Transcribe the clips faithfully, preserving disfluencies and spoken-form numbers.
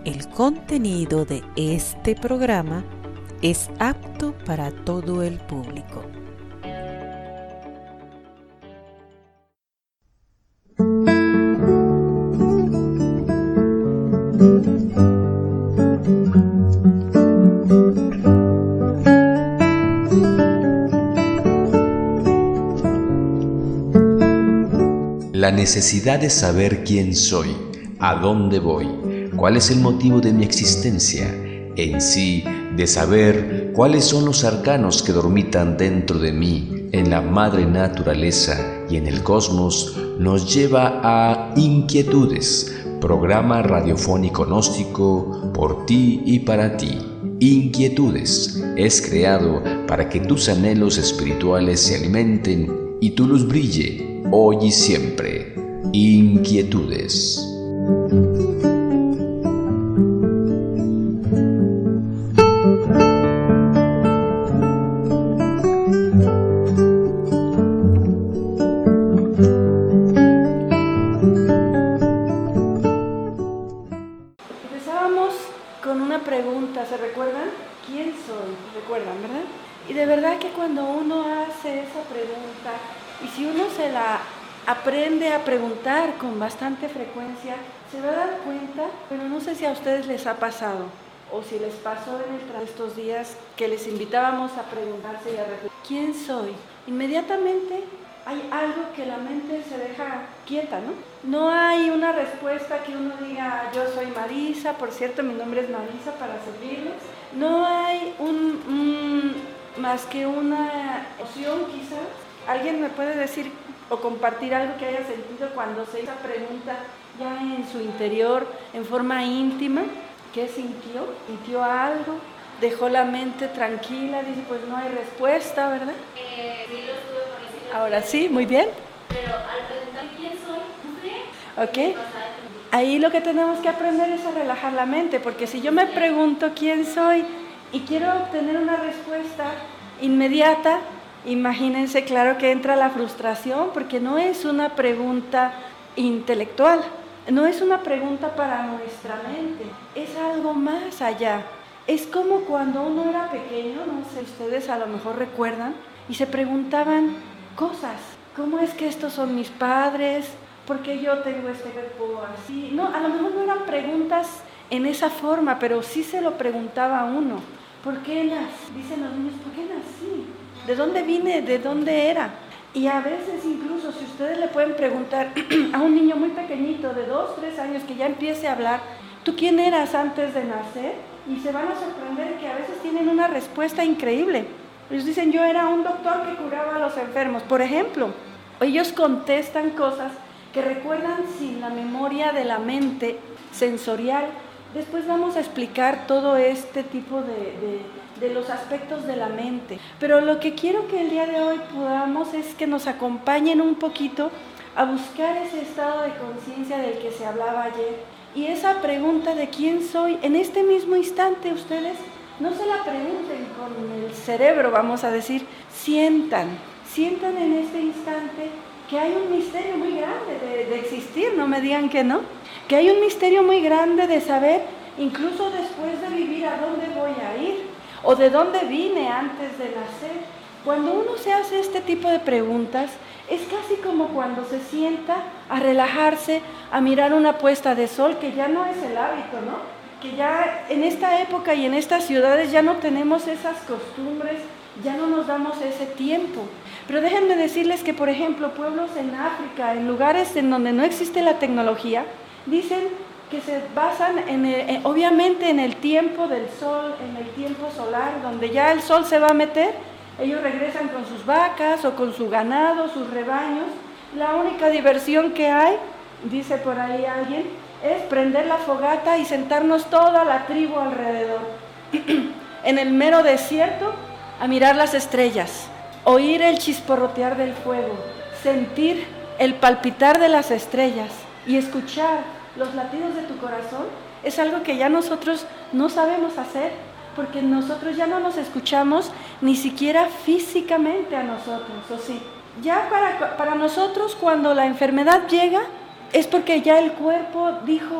El contenido de este programa es apto para todo el público. La necesidad de saber quién soy, a dónde voy, cuál es el motivo de mi existencia, en sí, de saber cuáles son los arcanos que dormitan dentro de mí, en la madre naturaleza y en el cosmos, nos lleva a Inquietudes, programa radiofónico gnóstico por ti y para ti. Inquietudes es creado para que tus anhelos espirituales se alimenten y tu luz brille hoy y siempre. Inquietudes. Empezábamos con una pregunta, ¿se recuerdan? ¿Quién soy? ¿Recuerdan, verdad? Y de verdad que cuando uno hace esa pregunta, y si uno se la aprende a preguntar con bastante frecuencia, se va a dar cuenta, pero no sé si a ustedes les ha pasado, o si les pasó en el tra- estos días que les invitábamos a preguntarse y a reflexionar, ¿quién soy? Inmediatamente hay algo que la mente se deja quieta, ¿no? No hay una respuesta que uno diga, yo soy Marisa, por cierto, mi nombre es Marisa para servirles. No hay un, un más que una opción quizás. ¿Alguien me puede decir o compartir algo que haya sentido cuando se hizo esa pregunta ya en su interior, en forma íntima? ¿Qué sintió? ¿Sintió algo? ¿Dejó la mente tranquila? Dice, pues no hay respuesta, ¿verdad? Eh, sí, lo estuve conociendo. Ahora sí, muy bien. Pero al preguntar quién soy, no sé. Ok. Ahí lo que tenemos que aprender es a relajar la mente, porque si yo me pregunto quién soy y quiero obtener una respuesta inmediata, imagínense, claro que entra la frustración, porque no es una pregunta intelectual, no es una pregunta para nuestra mente, es algo más allá. Es como cuando uno era pequeño, no sé, ustedes a lo mejor recuerdan, y se preguntaban cosas. ¿Cómo es que estos son mis padres? ¿Por qué yo tengo este cuerpo así? No, a lo mejor no eran preguntas en esa forma, pero sí se lo preguntaba a uno. ¿Por qué nací? Dicen los niños, ¿por qué nací? ¿De dónde vine? ¿De dónde era? Y a veces incluso si ustedes le pueden preguntar a un niño muy pequeñito de dos, tres años que ya empiece a hablar, ¿tú quién eras antes de nacer? Y se van a sorprender que a veces tienen una respuesta increíble. Ellos dicen, yo era un doctor que curaba a los enfermos, por ejemplo. Ellos contestan cosas que recuerdan sin la memoria de la mente sensorial. Después vamos a explicar todo este tipo de, de, de los aspectos de la mente. Pero lo que quiero que el día de hoy podamos es que nos acompañen un poquito a buscar ese estado de conciencia del que se hablaba ayer. Y esa pregunta de quién soy, en este mismo instante ustedes no se la pregunten con el cerebro, vamos a decir, sientan, sientan en este instante que hay un misterio muy grande de, de existir, no me digan que no, que hay un misterio muy grande de saber, incluso después de vivir, a dónde voy a ir, o de dónde vine antes de nacer. Cuando uno se hace este tipo de preguntas, es casi como cuando se sienta a relajarse, a mirar una puesta de sol, que ya no es el hábito, ¿no? Que ya en esta época y en estas ciudades ya no tenemos esas costumbres, ya no nos damos ese tiempo. Pero déjenme decirles que, por ejemplo, pueblos en África, en lugares en donde no existe la tecnología, dicen que se basan en el, en, obviamente en el tiempo del sol, en el tiempo solar, donde ya el sol se va a meter, ellos regresan con sus vacas o con su ganado, sus rebaños. La única diversión que hay, dice por ahí alguien, es prender la fogata y sentarnos toda la tribu alrededor, en el mero desierto, a mirar las estrellas, oír el chisporrotear del fuego, sentir el palpitar de las estrellas y escuchar los latidos de tu corazón. Es algo que ya nosotros no sabemos hacer, porque nosotros ya no nos escuchamos ni siquiera físicamente a nosotros, ¿o sí? Ya para, para nosotros, cuando la enfermedad llega, es porque ya el cuerpo dijo,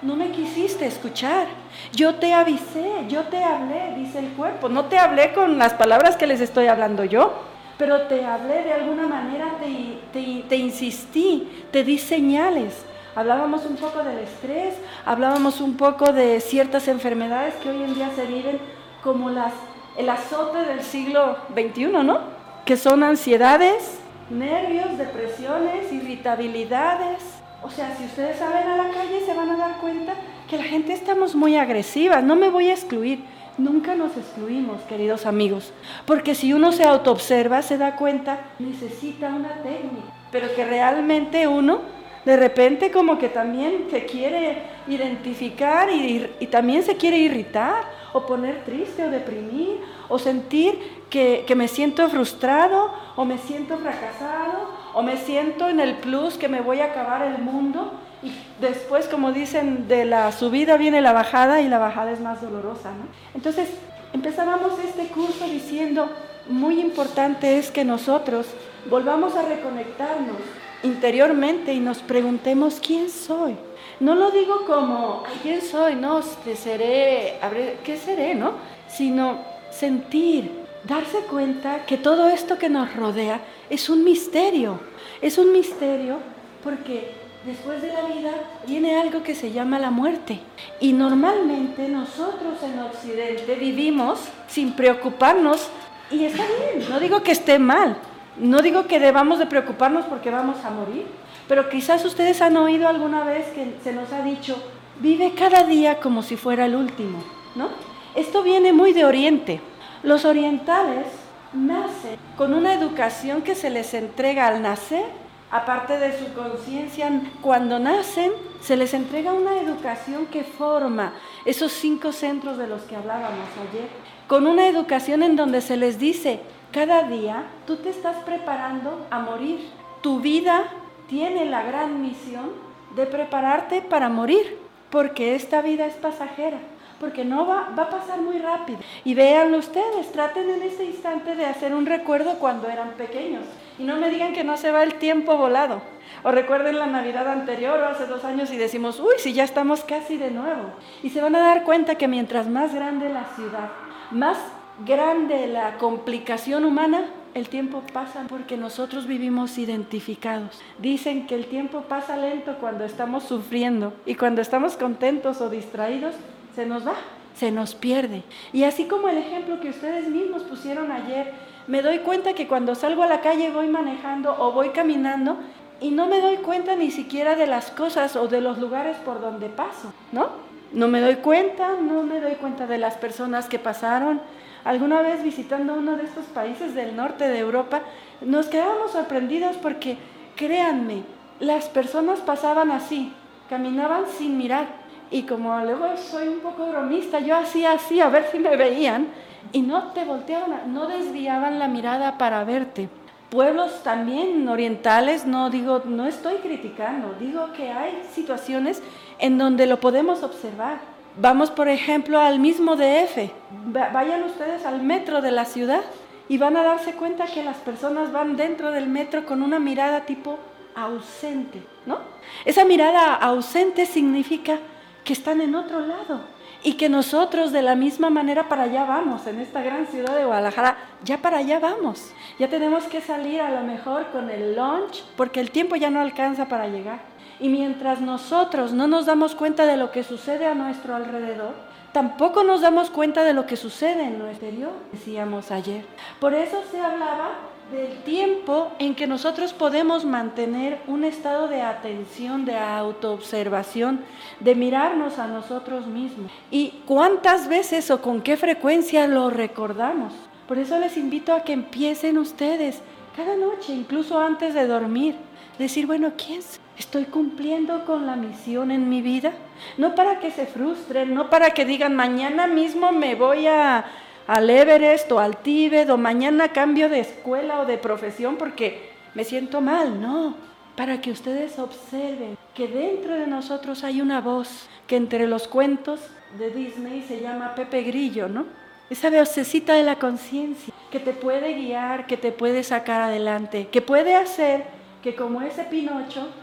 no me quisiste escuchar. Yo te avisé, yo te hablé, dice el cuerpo. No te hablé con las palabras que les estoy hablando yo, pero te hablé de alguna manera, te, te, te insistí, te di señales. Hablábamos un poco del estrés, hablábamos un poco de ciertas enfermedades que hoy en día se viven como las, el azote del siglo veintiuno, ¿no? Que son ansiedades, nervios, depresiones, irritabilidades. O sea, si ustedes salen a la calle se van a dar cuenta que la gente estamos muy agresivas. No me voy a excluir, nunca nos excluimos, queridos amigos, porque si uno se autoobserva, se da cuenta, necesita una técnica, pero que realmente uno de repente como que también se quiere identificar y, y también se quiere irritar o poner triste o deprimir o sentir que, que me siento frustrado o me siento fracasado o me siento en el plus que me voy a acabar el mundo y después, como dicen, de la subida viene la bajada y la bajada es más dolorosa, ¿no? Entonces empezábamos este curso diciendo, muy importante es que nosotros volvamos a reconectarnos interiormente y nos preguntemos quién soy. No lo digo como quién soy, no, te seré, ¿qué seré, no? Sino sentir, darse cuenta que todo esto que nos rodea es un misterio. Es un misterio porque después de la vida viene algo que se llama la muerte. Y normalmente nosotros en Occidente vivimos sin preocuparnos y está bien, no digo que esté mal. No digo que debamos de preocuparnos porque vamos a morir, pero quizás ustedes han oído alguna vez que se nos ha dicho, vive cada día como si fuera el último, ¿no? Esto viene muy de Oriente. Los orientales nacen con una educación que se les entrega al nacer, aparte de su conciencia, cuando nacen se les entrega una educación que forma esos cinco centros de los que hablábamos ayer, con una educación en donde se les dice, cada día tú te estás preparando a morir. Tu vida tiene la gran misión de prepararte para morir, porque esta vida es pasajera, porque no va, va a pasar muy rápido. Y véanlo ustedes, traten en este instante de hacer un recuerdo cuando eran pequeños. Y no me digan que no se va el tiempo volado. O recuerden la Navidad anterior o hace dos años y decimos, uy, si ya estamos casi de nuevo. Y se van a dar cuenta que mientras más grande la ciudad, más grande la complicación humana, el tiempo pasa porque nosotros vivimos identificados. Dicen que el tiempo pasa lento cuando estamos sufriendo y cuando estamos contentos o distraídos, se nos va, se nos pierde. Y así como el ejemplo que ustedes mismos pusieron ayer, me doy cuenta que cuando salgo a la calle voy manejando o voy caminando y no me doy cuenta ni siquiera de las cosas o de los lugares por donde paso, ¿no? No me doy cuenta, no me doy cuenta de las personas que pasaron. Alguna vez visitando uno de estos países del norte de Europa, nos quedábamos sorprendidos porque, créanme, las personas pasaban así, caminaban sin mirar. Y como luego soy un poco bromista, yo hacía así a ver si me veían y no te volteaban, no desviaban la mirada para verte. Pueblos también orientales, no digo, no estoy criticando, digo que hay situaciones en donde lo podemos observar. Vamos, por ejemplo, al mismo D F. Vayan ustedes al metro de la ciudad y van a darse cuenta que las personas van dentro del metro con una mirada tipo ausente, ¿no? Esa mirada ausente significa que están en otro lado y que nosotros de la misma manera para allá vamos, en esta gran ciudad de Guadalajara, ya para allá vamos. Ya tenemos que salir a lo mejor con el lunch porque el tiempo ya no alcanza para llegar. Y mientras nosotros no nos damos cuenta de lo que sucede a nuestro alrededor, tampoco nos damos cuenta de lo que sucede en nuestro interior, decíamos ayer. Por eso se hablaba del tiempo en que nosotros podemos mantener un estado de atención, de autoobservación, de mirarnos a nosotros mismos. Y cuántas veces o con qué frecuencia lo recordamos. Por eso les invito a que empiecen ustedes cada noche, incluso antes de dormir, decir, bueno, ¿quién soy? ¿Estoy cumpliendo con la misión en mi vida? No para que se frustren, no para que digan, mañana mismo me voy a, al Everest o al Tíbet, o mañana cambio de escuela o de profesión porque me siento mal. No, para que ustedes observen que dentro de nosotros hay una voz que entre los cuentos de Disney se llama Pepe Grillo, ¿no? Esa vocecita de la conciencia que te puede guiar, que te puede sacar adelante, que puede hacer que como ese Pinocho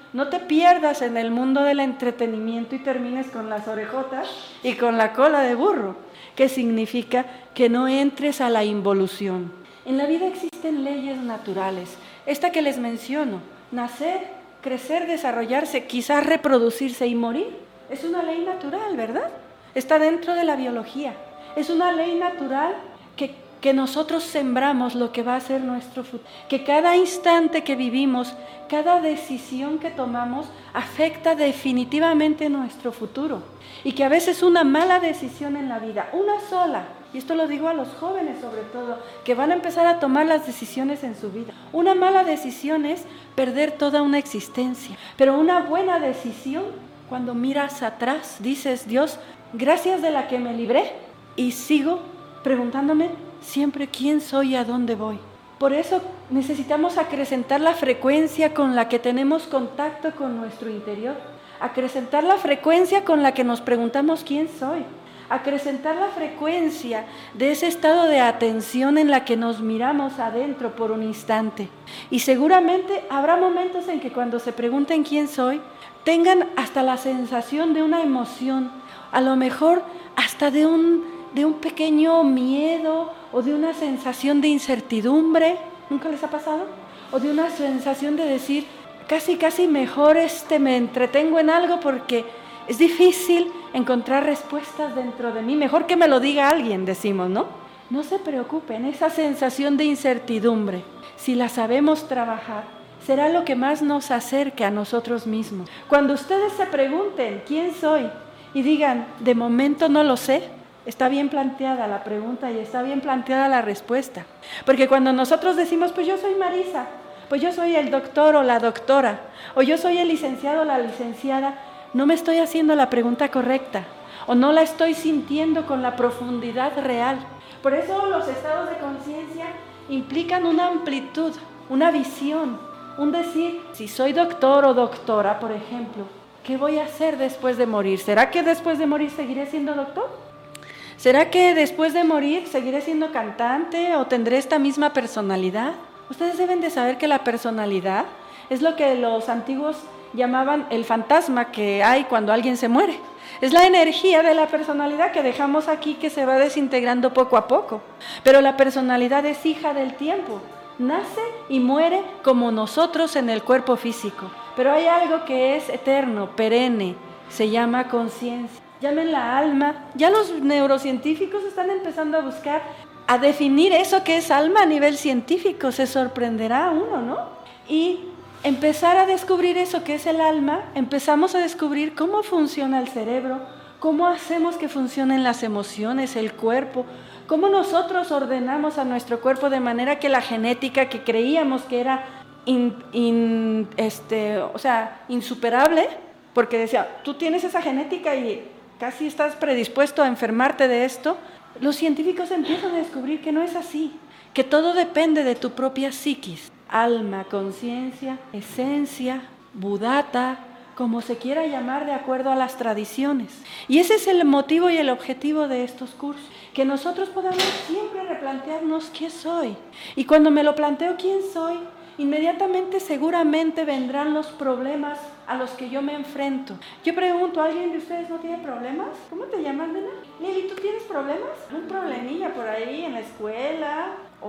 No te pierdas en el mundo del entretenimiento y termines con las orejotas y con la cola de burro, que significa que no entres a la involución. En la vida existen leyes naturales, esta que les menciono, nacer, crecer, desarrollarse, quizás reproducirse y morir, es una ley natural, ¿verdad? Está dentro de la biología, es una ley natural que, que nosotros sembramos lo que va a ser nuestro futuro, que cada instante que vivimos, cada decisión que tomamos afecta definitivamente nuestro futuro y que a veces una mala decisión en la vida, una sola, y esto lo digo a los jóvenes sobre todo, que van a empezar a tomar las decisiones en su vida. Una mala decisión es perder toda una existencia, pero una buena decisión, cuando miras atrás, dices, Dios, gracias de la que me libré, y sigo preguntándome siempre quién soy y a dónde voy. Por eso necesitamos acrecentar la frecuencia con la que tenemos contacto con nuestro interior, acrecentar la frecuencia con la que nos preguntamos quién soy, acrecentar la frecuencia de ese estado de atención en la que nos miramos adentro por un instante. Y seguramente habrá momentos en que cuando se pregunten quién soy, tengan hasta la sensación de una emoción, a lo mejor hasta de un, de un pequeño miedo o de una sensación de incertidumbre. ¿Nunca les ha pasado? O de una sensación de decir, casi casi mejor este me entretengo en algo porque es difícil encontrar respuestas dentro de mí, mejor que me lo diga alguien, decimos, ¿no? No se preocupen, esa sensación de incertidumbre, si la sabemos trabajar, será lo que más nos acerque a nosotros mismos. Cuando ustedes se pregunten, ¿quién soy? Y digan, de momento no lo sé, está bien planteada la pregunta y está bien planteada la respuesta. Porque cuando nosotros decimos, pues yo soy Marisa, pues yo soy el doctor o la doctora, o yo soy el licenciado o la licenciada, no me estoy haciendo la pregunta correcta, o no la estoy sintiendo con la profundidad real. Por eso los estados de conciencia implican una amplitud, una visión, un decir, si soy doctor o doctora, por ejemplo, ¿qué voy a hacer después de morir? ¿Será que después de morir seguiré siendo doctor? ¿Será que después de morir seguiré siendo cantante o tendré esta misma personalidad? Ustedes deben de saber que la personalidad es lo que los antiguos llamaban el fantasma que hay cuando alguien se muere. Es la energía de la personalidad que dejamos aquí que se va desintegrando poco a poco. Pero la personalidad es hija del tiempo. Nace y muere como nosotros en el cuerpo físico. Pero hay algo que es eterno, perenne, se llama conciencia. Llámenla alma. Ya los neurocientíficos están empezando a buscar, a definir eso que es alma a nivel científico. Se sorprenderá uno, ¿no? Y empezar a descubrir eso que es el alma, empezamos a descubrir cómo funciona el cerebro, cómo hacemos que funcionen las emociones, el cuerpo, cómo nosotros ordenamos a nuestro cuerpo de manera que la genética que creíamos que era in, in, este, o sea, insuperable, porque decía, tú tienes esa genética y casi estás predispuesto a enfermarte de esto, los científicos empiezan a descubrir que no es así, que todo depende de tu propia psiquis. Alma, conciencia, esencia, budata, como se quiera llamar de acuerdo a las tradiciones. Y ese es el motivo y el objetivo de estos cursos, que nosotros podamos siempre replantearnos quién soy. Y cuando me lo planteo quién soy, inmediatamente seguramente vendrán los problemas a los que yo me enfrento. Yo pregunto, ¿alguien de ustedes no tiene problemas? ¿Cómo te llamas, nena? Lili, ¿tú tienes problemas? ¿Un problemilla por ahí en la escuela?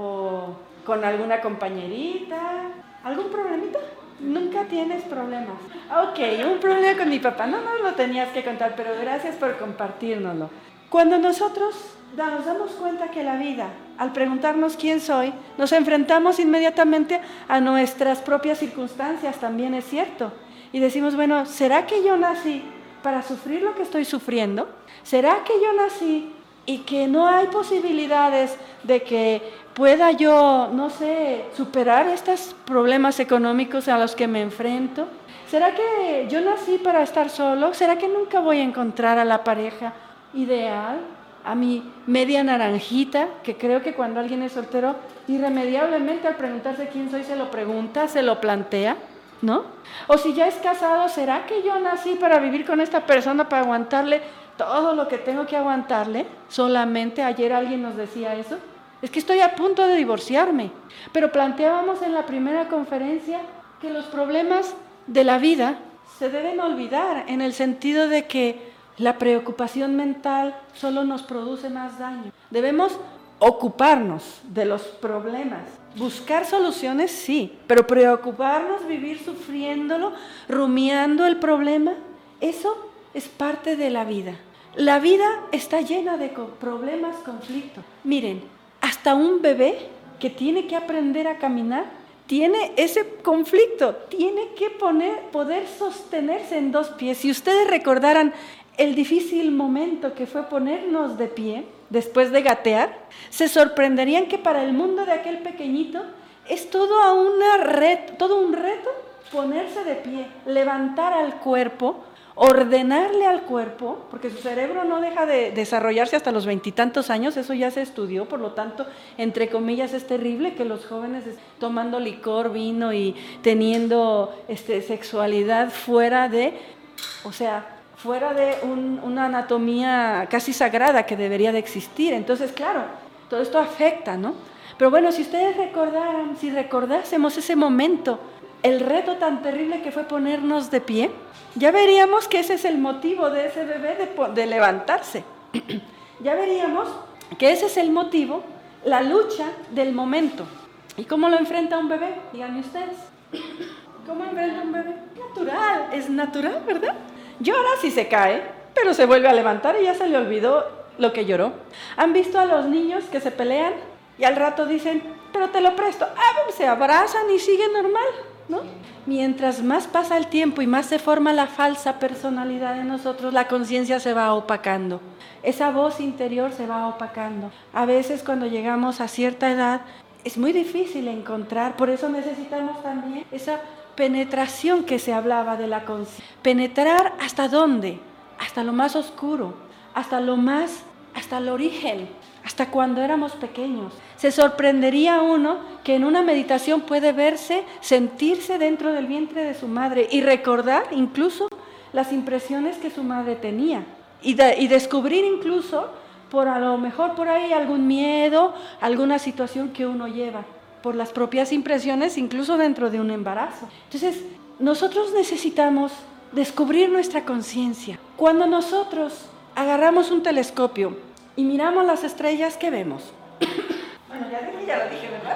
¿O con alguna compañerita? ¿Algún problemita? Nunca tienes problemas. Ok, un problema con mi papá. No, no lo tenías que contar, pero gracias por compartírnoslo. Cuando nosotros nos damos cuenta que la vida, al preguntarnos quién soy, nos enfrentamos inmediatamente a nuestras propias circunstancias, también es cierto. Y decimos, bueno, ¿será que yo nací para sufrir lo que estoy sufriendo? ¿Será que yo nací y que no hay posibilidades de que pueda yo, no sé, superar estos problemas económicos a los que me enfrento? ¿Será que yo nací para estar solo? ¿Será que nunca voy a encontrar a la pareja ideal? A mi media naranjita, que creo que cuando alguien es soltero, irremediablemente al preguntarse quién soy, se lo pregunta, se lo plantea, ¿no? O si ya es casado, ¿será que yo nací para vivir con esta persona, para aguantarle todo lo que tengo que aguantarle? Solamente ayer alguien nos decía eso. Es que estoy a punto de divorciarme. Pero planteábamos en la primera conferencia que los problemas de la vida se deben olvidar, en el sentido de que la preocupación mental solo nos produce más daño. Debemos ocuparnos de los problemas, buscar soluciones, sí, pero preocuparnos, vivir sufriéndolo, rumiando el problema, eso es parte de la vida. La vida está llena de problemas, conflictos. Miren, hasta un bebé que tiene que aprender a caminar, tiene ese conflicto, tiene que poner, poder sostenerse en dos pies. Si ustedes recordaran el difícil momento que fue ponernos de pie, después de gatear, se sorprenderían que para el mundo de aquel pequeñito es todo, a una ret, todo un reto ponerse de pie, levantar al cuerpo, ordenarle al cuerpo, porque su cerebro no deja de desarrollarse hasta los veintitantos años, eso ya se estudió, por lo tanto, entre comillas, es terrible que los jóvenes tomando licor, vino y teniendo este, sexualidad fuera de, o sea, fuera de un, una anatomía casi sagrada que debería de existir. Entonces, claro, todo esto afecta, ¿no? Pero bueno, si ustedes recordaran, si recordásemos ese momento, el reto tan terrible que fue ponernos de pie, ya veríamos que ese es el motivo de ese bebé de, de levantarse. Ya veríamos que ese es el motivo, la lucha del momento. ¿Y cómo lo enfrenta un bebé? Díganme ustedes. ¿Cómo enfrenta un bebé? Natural, es natural, ¿verdad? Llora si se cae, pero se vuelve a levantar y ya se le olvidó lo que lloró. ¿Han visto a los niños que se pelean y al rato dicen, pero te lo presto? Ah, se abrazan y siguen normal, ¿no? Mientras más pasa el tiempo y más se forma la falsa personalidad de nosotros, la conciencia se va opacando. Esa voz interior se va opacando. A veces cuando llegamos a cierta edad es muy difícil encontrar, por eso necesitamos también esa penetración que se hablaba de la conciencia. ¿Penetrar hasta dónde? Hasta lo más oscuro, hasta lo más, hasta el origen, hasta cuando éramos pequeños. Se sorprendería uno que en una meditación puede verse, sentirse dentro del vientre de su madre y recordar incluso las impresiones que su madre tenía y, de, y descubrir incluso, por a lo mejor por ahí algún miedo, alguna situación que uno lleva por las propias impresiones, incluso dentro de un embarazo. Entonces, nosotros necesitamos descubrir nuestra conciencia. Cuando nosotros agarramos un telescopio y miramos las estrellas, ¿qué vemos? Bueno, ya, dije, ya lo dije, ¿verdad?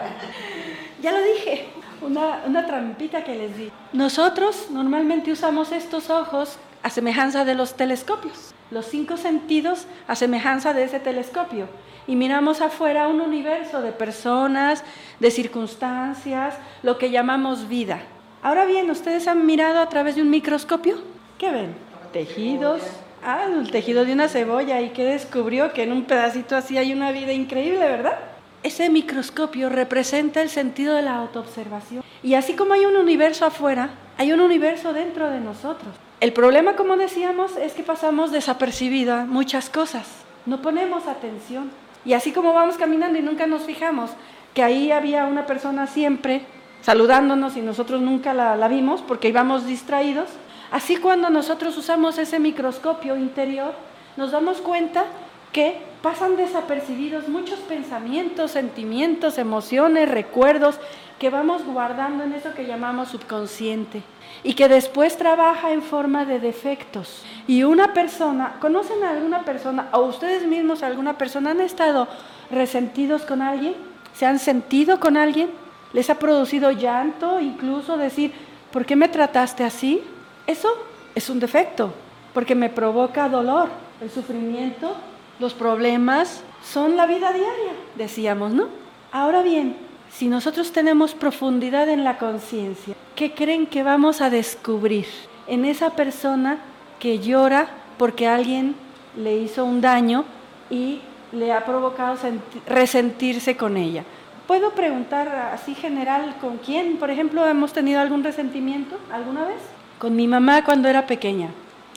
Ya lo dije, una, una trampita que les di. Nosotros normalmente usamos estos ojos a semejanza de los telescopios, los cinco sentidos a semejanza de ese telescopio. Y miramos afuera un universo de personas, de circunstancias, lo que llamamos vida. Ahora bien, ¿ustedes han mirado a través de un microscopio? ¿Qué ven? Tejidos. Ah, el tejido de una cebolla. ¿Y qué descubrió? Que en un pedacito así hay una vida increíble, ¿verdad? Ese microscopio representa el sentido de la autoobservación. Y así como hay un universo afuera, hay un universo dentro de nosotros. El problema, como decíamos, es que pasamos desapercibidas muchas cosas. No ponemos atención. Y así como vamos caminando y nunca nos fijamos que ahí había una persona siempre saludándonos y nosotros nunca la, la vimos porque íbamos distraídos, así cuando nosotros usamos ese microscopio interior, nos damos cuenta que pasan desapercibidos muchos pensamientos, sentimientos, emociones, recuerdos que vamos guardando en eso que llamamos subconsciente y que después trabaja en forma de defectos. Y una persona, ¿conocen a alguna persona o ustedes mismos a alguna persona han estado resentidos con alguien? ¿Se han sentido con alguien? ¿Les ha producido llanto? Incluso decir, ¿por qué me trataste así? Eso es un defecto, porque me provoca dolor. El sufrimiento, los problemas son la vida diaria, decíamos, ¿no? Ahora bien, si nosotros tenemos profundidad en la conciencia, ¿qué creen que vamos a descubrir en esa persona que llora porque alguien le hizo un daño y le ha provocado resentirse con ella? ¿Puedo preguntar así general con quién, por ejemplo, hemos tenido algún resentimiento alguna vez? Con mi mamá cuando era pequeña.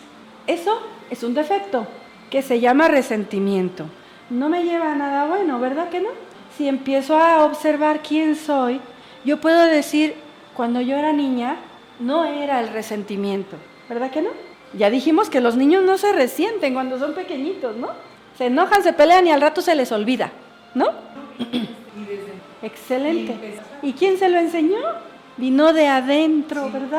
Eso es un defecto que se llama resentimiento. No me lleva a nada bueno, ¿verdad que no? Si empiezo a observar quién soy, yo puedo decir, cuando yo era niña, no era el resentimiento, ¿verdad que no? Ya dijimos que los niños no se resienten cuando son pequeñitos, ¿no? Se enojan, se pelean y al rato se les olvida, ¿no? Excelente. ¿Y quién se lo enseñó? Vino de adentro, ¿verdad?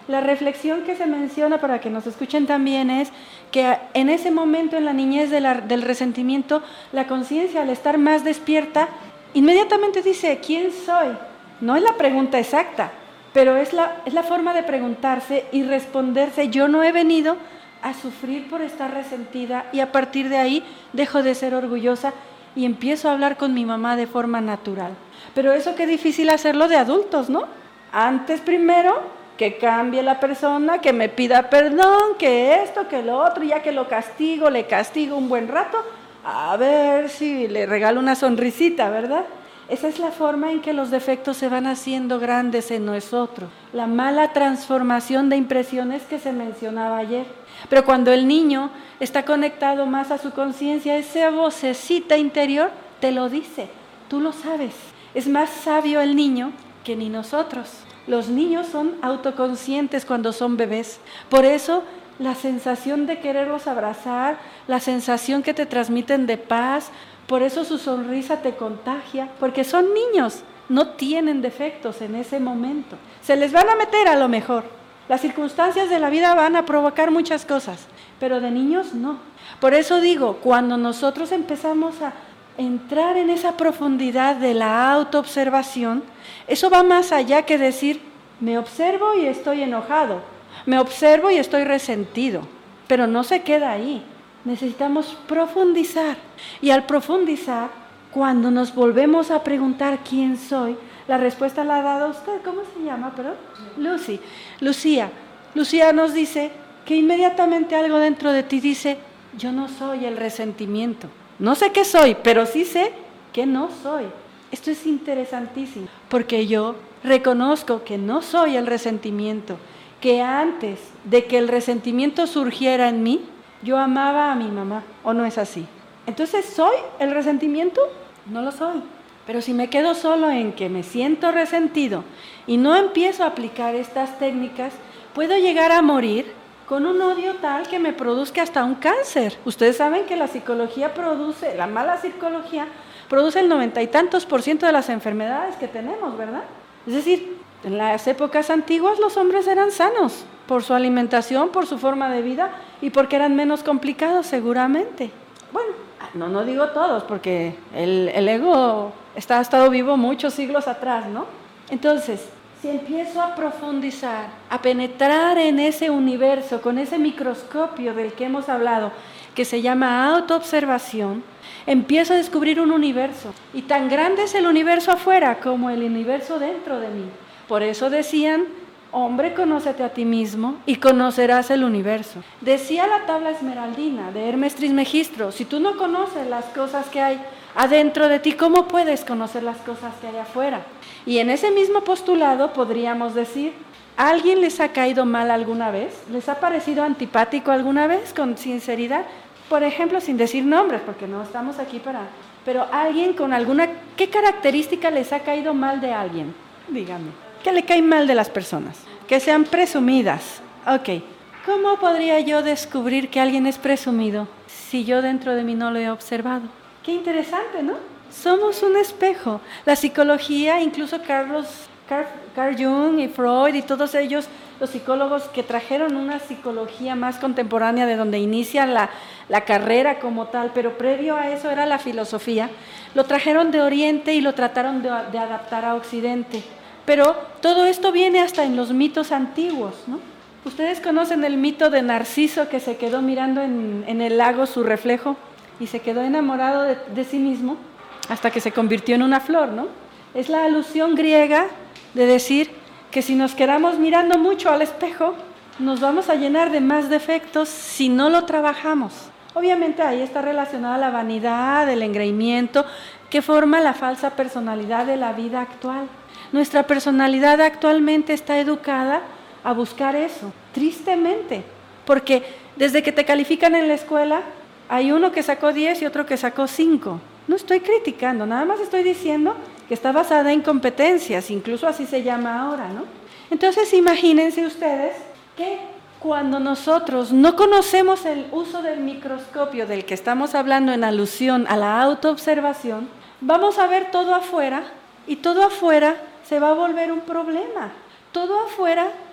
La reflexión que se menciona, para que nos escuchen también, es que en ese momento, en la niñez de la, del resentimiento, la conciencia, al estar más despierta, inmediatamente dice, ¿quién soy? No es la pregunta exacta, pero es la, es la forma de preguntarse y responderse, yo no he venido a sufrir por estar resentida, y a partir de ahí dejo de ser orgullosa y empiezo a hablar con mi mamá de forma natural. Pero eso qué difícil hacerlo de adultos, ¿no? Antes primero que cambie la persona, que me pida perdón, que esto, que lo otro, y ya que lo castigo, le castigo un buen rato, a ver si le regalo una sonrisita, ¿verdad? Esa es la forma en que los defectos se van haciendo grandes en nosotros. La mala transformación de impresiones que se mencionaba ayer. Pero cuando el niño está conectado más a su conciencia, esa vocecita interior te lo dice, tú lo sabes. Es más sabio el niño que ni nosotros. Los niños son autoconscientes cuando son bebés. Por eso la sensación de quererlos abrazar, la sensación que te transmiten de paz, por eso su sonrisa te contagia, porque son niños, no tienen defectos en ese momento. Se les van a meter a lo mejor. Las circunstancias de la vida van a provocar muchas cosas, pero de niños no. Por eso digo, cuando nosotros empezamos a entrar en esa profundidad de la autoobservación, eso va más allá que decir, me observo y estoy enojado, me observo y estoy resentido, pero no se queda ahí. Necesitamos profundizar, y al profundizar, cuando nos volvemos a preguntar quién soy, la respuesta la ha dado usted. ¿Cómo se llama, perdón? Lucy. Lucía. Lucía nos dice que inmediatamente algo dentro de ti dice, yo no soy el resentimiento. No sé qué soy, pero sí sé que no soy. Esto es interesantísimo, porque yo reconozco que no soy el resentimiento, que antes de que el resentimiento surgiera en mí, yo amaba a mi mamá, ¿o no es así? Entonces, ¿soy el resentimiento? No lo soy. Pero si me quedo solo en que me siento resentido y no empiezo a aplicar estas técnicas, puedo llegar a morir con un odio tal que me produzca hasta un cáncer. Ustedes saben que la psicología produce, la mala psicología produce el noventa y tantos por ciento de las enfermedades que tenemos, ¿verdad? Es decir, en las épocas antiguas los hombres eran sanos por su alimentación, por su forma de vida y porque eran menos complicados seguramente. Bueno, no, no digo todos, porque el, el ego está, ha estado vivo muchos siglos atrás, ¿no? Entonces, si empiezo a profundizar, a penetrar en ese universo, con ese microscopio del que hemos hablado, que se llama autoobservación, empiezo a descubrir un universo. Y tan grande es el universo afuera como el universo dentro de mí. Por eso decían, hombre, conócete a ti mismo y conocerás el universo. Decía la tabla esmeraldina de Hermes Trismegistro, si tú no conoces las cosas que hay adentro de ti, ¿cómo puedes conocer las cosas que hay afuera? Y en ese mismo postulado podríamos decir, ¿a alguien les ha caído mal alguna vez? ¿Les ha parecido antipático alguna vez? Con sinceridad, por ejemplo, sin decir nombres, porque no estamos aquí para... Pero alguien con alguna... ¿Qué característica les ha caído mal de alguien? Díganme. ¿Qué le cae mal de las personas? Que sean presumidas. Ok. ¿Cómo podría yo descubrir que alguien es presumido si yo dentro de mí no lo he observado? Qué interesante, ¿no? Somos un espejo. La psicología, incluso Carlos, Carl, Carl Jung y Freud y todos ellos, los psicólogos que trajeron una psicología más contemporánea de donde inicia la, la carrera como tal, pero previo a eso era la filosofía, lo trajeron de Oriente y lo trataron de, de adaptar a Occidente. Pero todo esto viene hasta en los mitos antiguos, ¿no? Ustedes conocen el mito de Narciso que se quedó mirando en, en el lago su reflejo y se quedó enamorado de, de sí mismo hasta que se convirtió en una flor, ¿no? Es la alusión griega de decir que si nos quedamos mirando mucho al espejo, nos vamos a llenar de más defectos si no lo trabajamos. Obviamente ahí está relacionada la vanidad, el engreimiento, que forma la falsa personalidad de la vida actual. Nuestra personalidad actualmente está educada a buscar eso, tristemente, porque desde que te califican en la escuela, hay uno que sacó diez y otro que sacó cinco. No estoy criticando, nada más estoy diciendo que está basada en competencias, incluso así se llama ahora, ¿no? Entonces imagínense ustedes que cuando nosotros no conocemos el uso del microscopio del que estamos hablando en alusión a la autoobservación, vamos a ver todo afuera y todo afuera se va a volver un problema. Todo afuera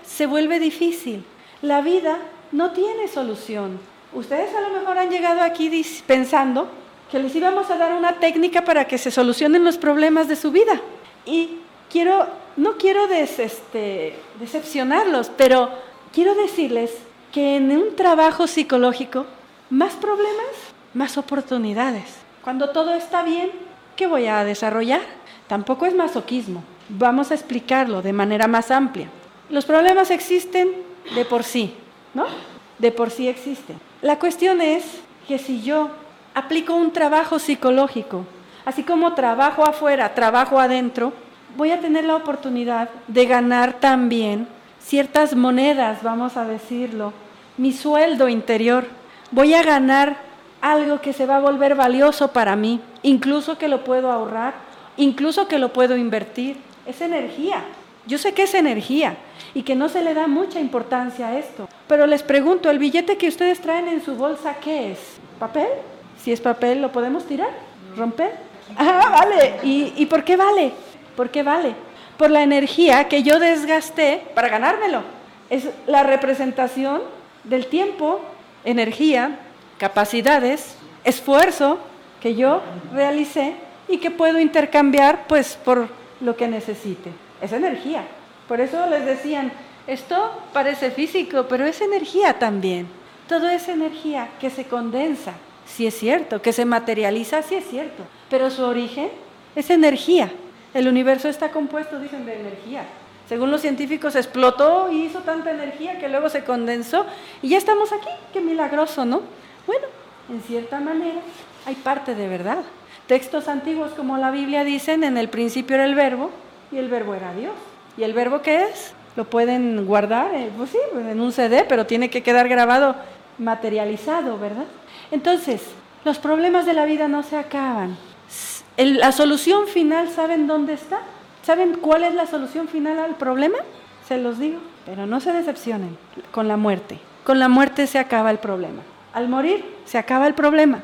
se vuelve difícil. La vida no tiene solución. Ustedes a lo mejor han llegado aquí pensando que les íbamos a dar una técnica para que se solucionen los problemas de su vida. Y quiero, no quiero des, este, decepcionarlos, pero quiero decirles que en un trabajo psicológico, más problemas, más oportunidades. Cuando todo está bien, ¿qué voy a desarrollar? Tampoco es masoquismo. Vamos a explicarlo de manera más amplia. Los problemas existen de por sí, ¿no? De por sí existen. La cuestión es que si yo aplico un trabajo psicológico, así como trabajo afuera, trabajo adentro, voy a tener la oportunidad de ganar también ciertas monedas, vamos a decirlo, mi sueldo interior. Voy a ganar algo que se va a volver valioso para mí, incluso que lo puedo ahorrar, incluso que lo puedo invertir. Es energía. Yo sé que es energía y que no se le da mucha importancia a esto. Pero les pregunto, ¿el billete que ustedes traen en su bolsa qué es? ¿Papel? Si es papel, ¿lo podemos tirar? ¿Romper? Ah, vale. ¿Y, y por qué vale? ¿Por qué vale? Por la energía que yo desgasté para ganármelo. Es la representación del tiempo, energía, capacidades, esfuerzo que yo realicé y que puedo intercambiar pues por lo que necesite. Es energía. Por eso les decían, esto parece físico, pero es energía también. Todo es energía que se condensa, sí es cierto, que se materializa, sí es cierto, pero su origen es energía. El universo está compuesto, dicen, de energía. Según los científicos, explotó y hizo tanta energía que luego se condensó y ya estamos aquí. Qué milagroso, ¿no? Bueno, en cierta manera hay parte de verdad. Textos antiguos como la Biblia dicen, en el principio era el verbo y el verbo era Dios. ¿Y el verbo qué es? Lo pueden guardar, eh, pues sí, en un C D, pero tiene que quedar grabado, materializado, ¿verdad? Entonces, los problemas de la vida no se acaban. El, la solución final, ¿saben dónde está? ¿Saben cuál es la solución final al problema? Se los digo, pero no se decepcionen, con la muerte. Con la muerte se acaba el problema. Al morir, se acaba el problema.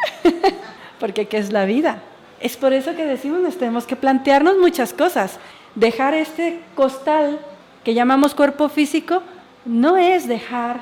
Porque ¿qué es la vida? Es por eso que decimos, nos tenemos que plantearnos muchas cosas. Dejar este costal que llamamos cuerpo físico no es dejar,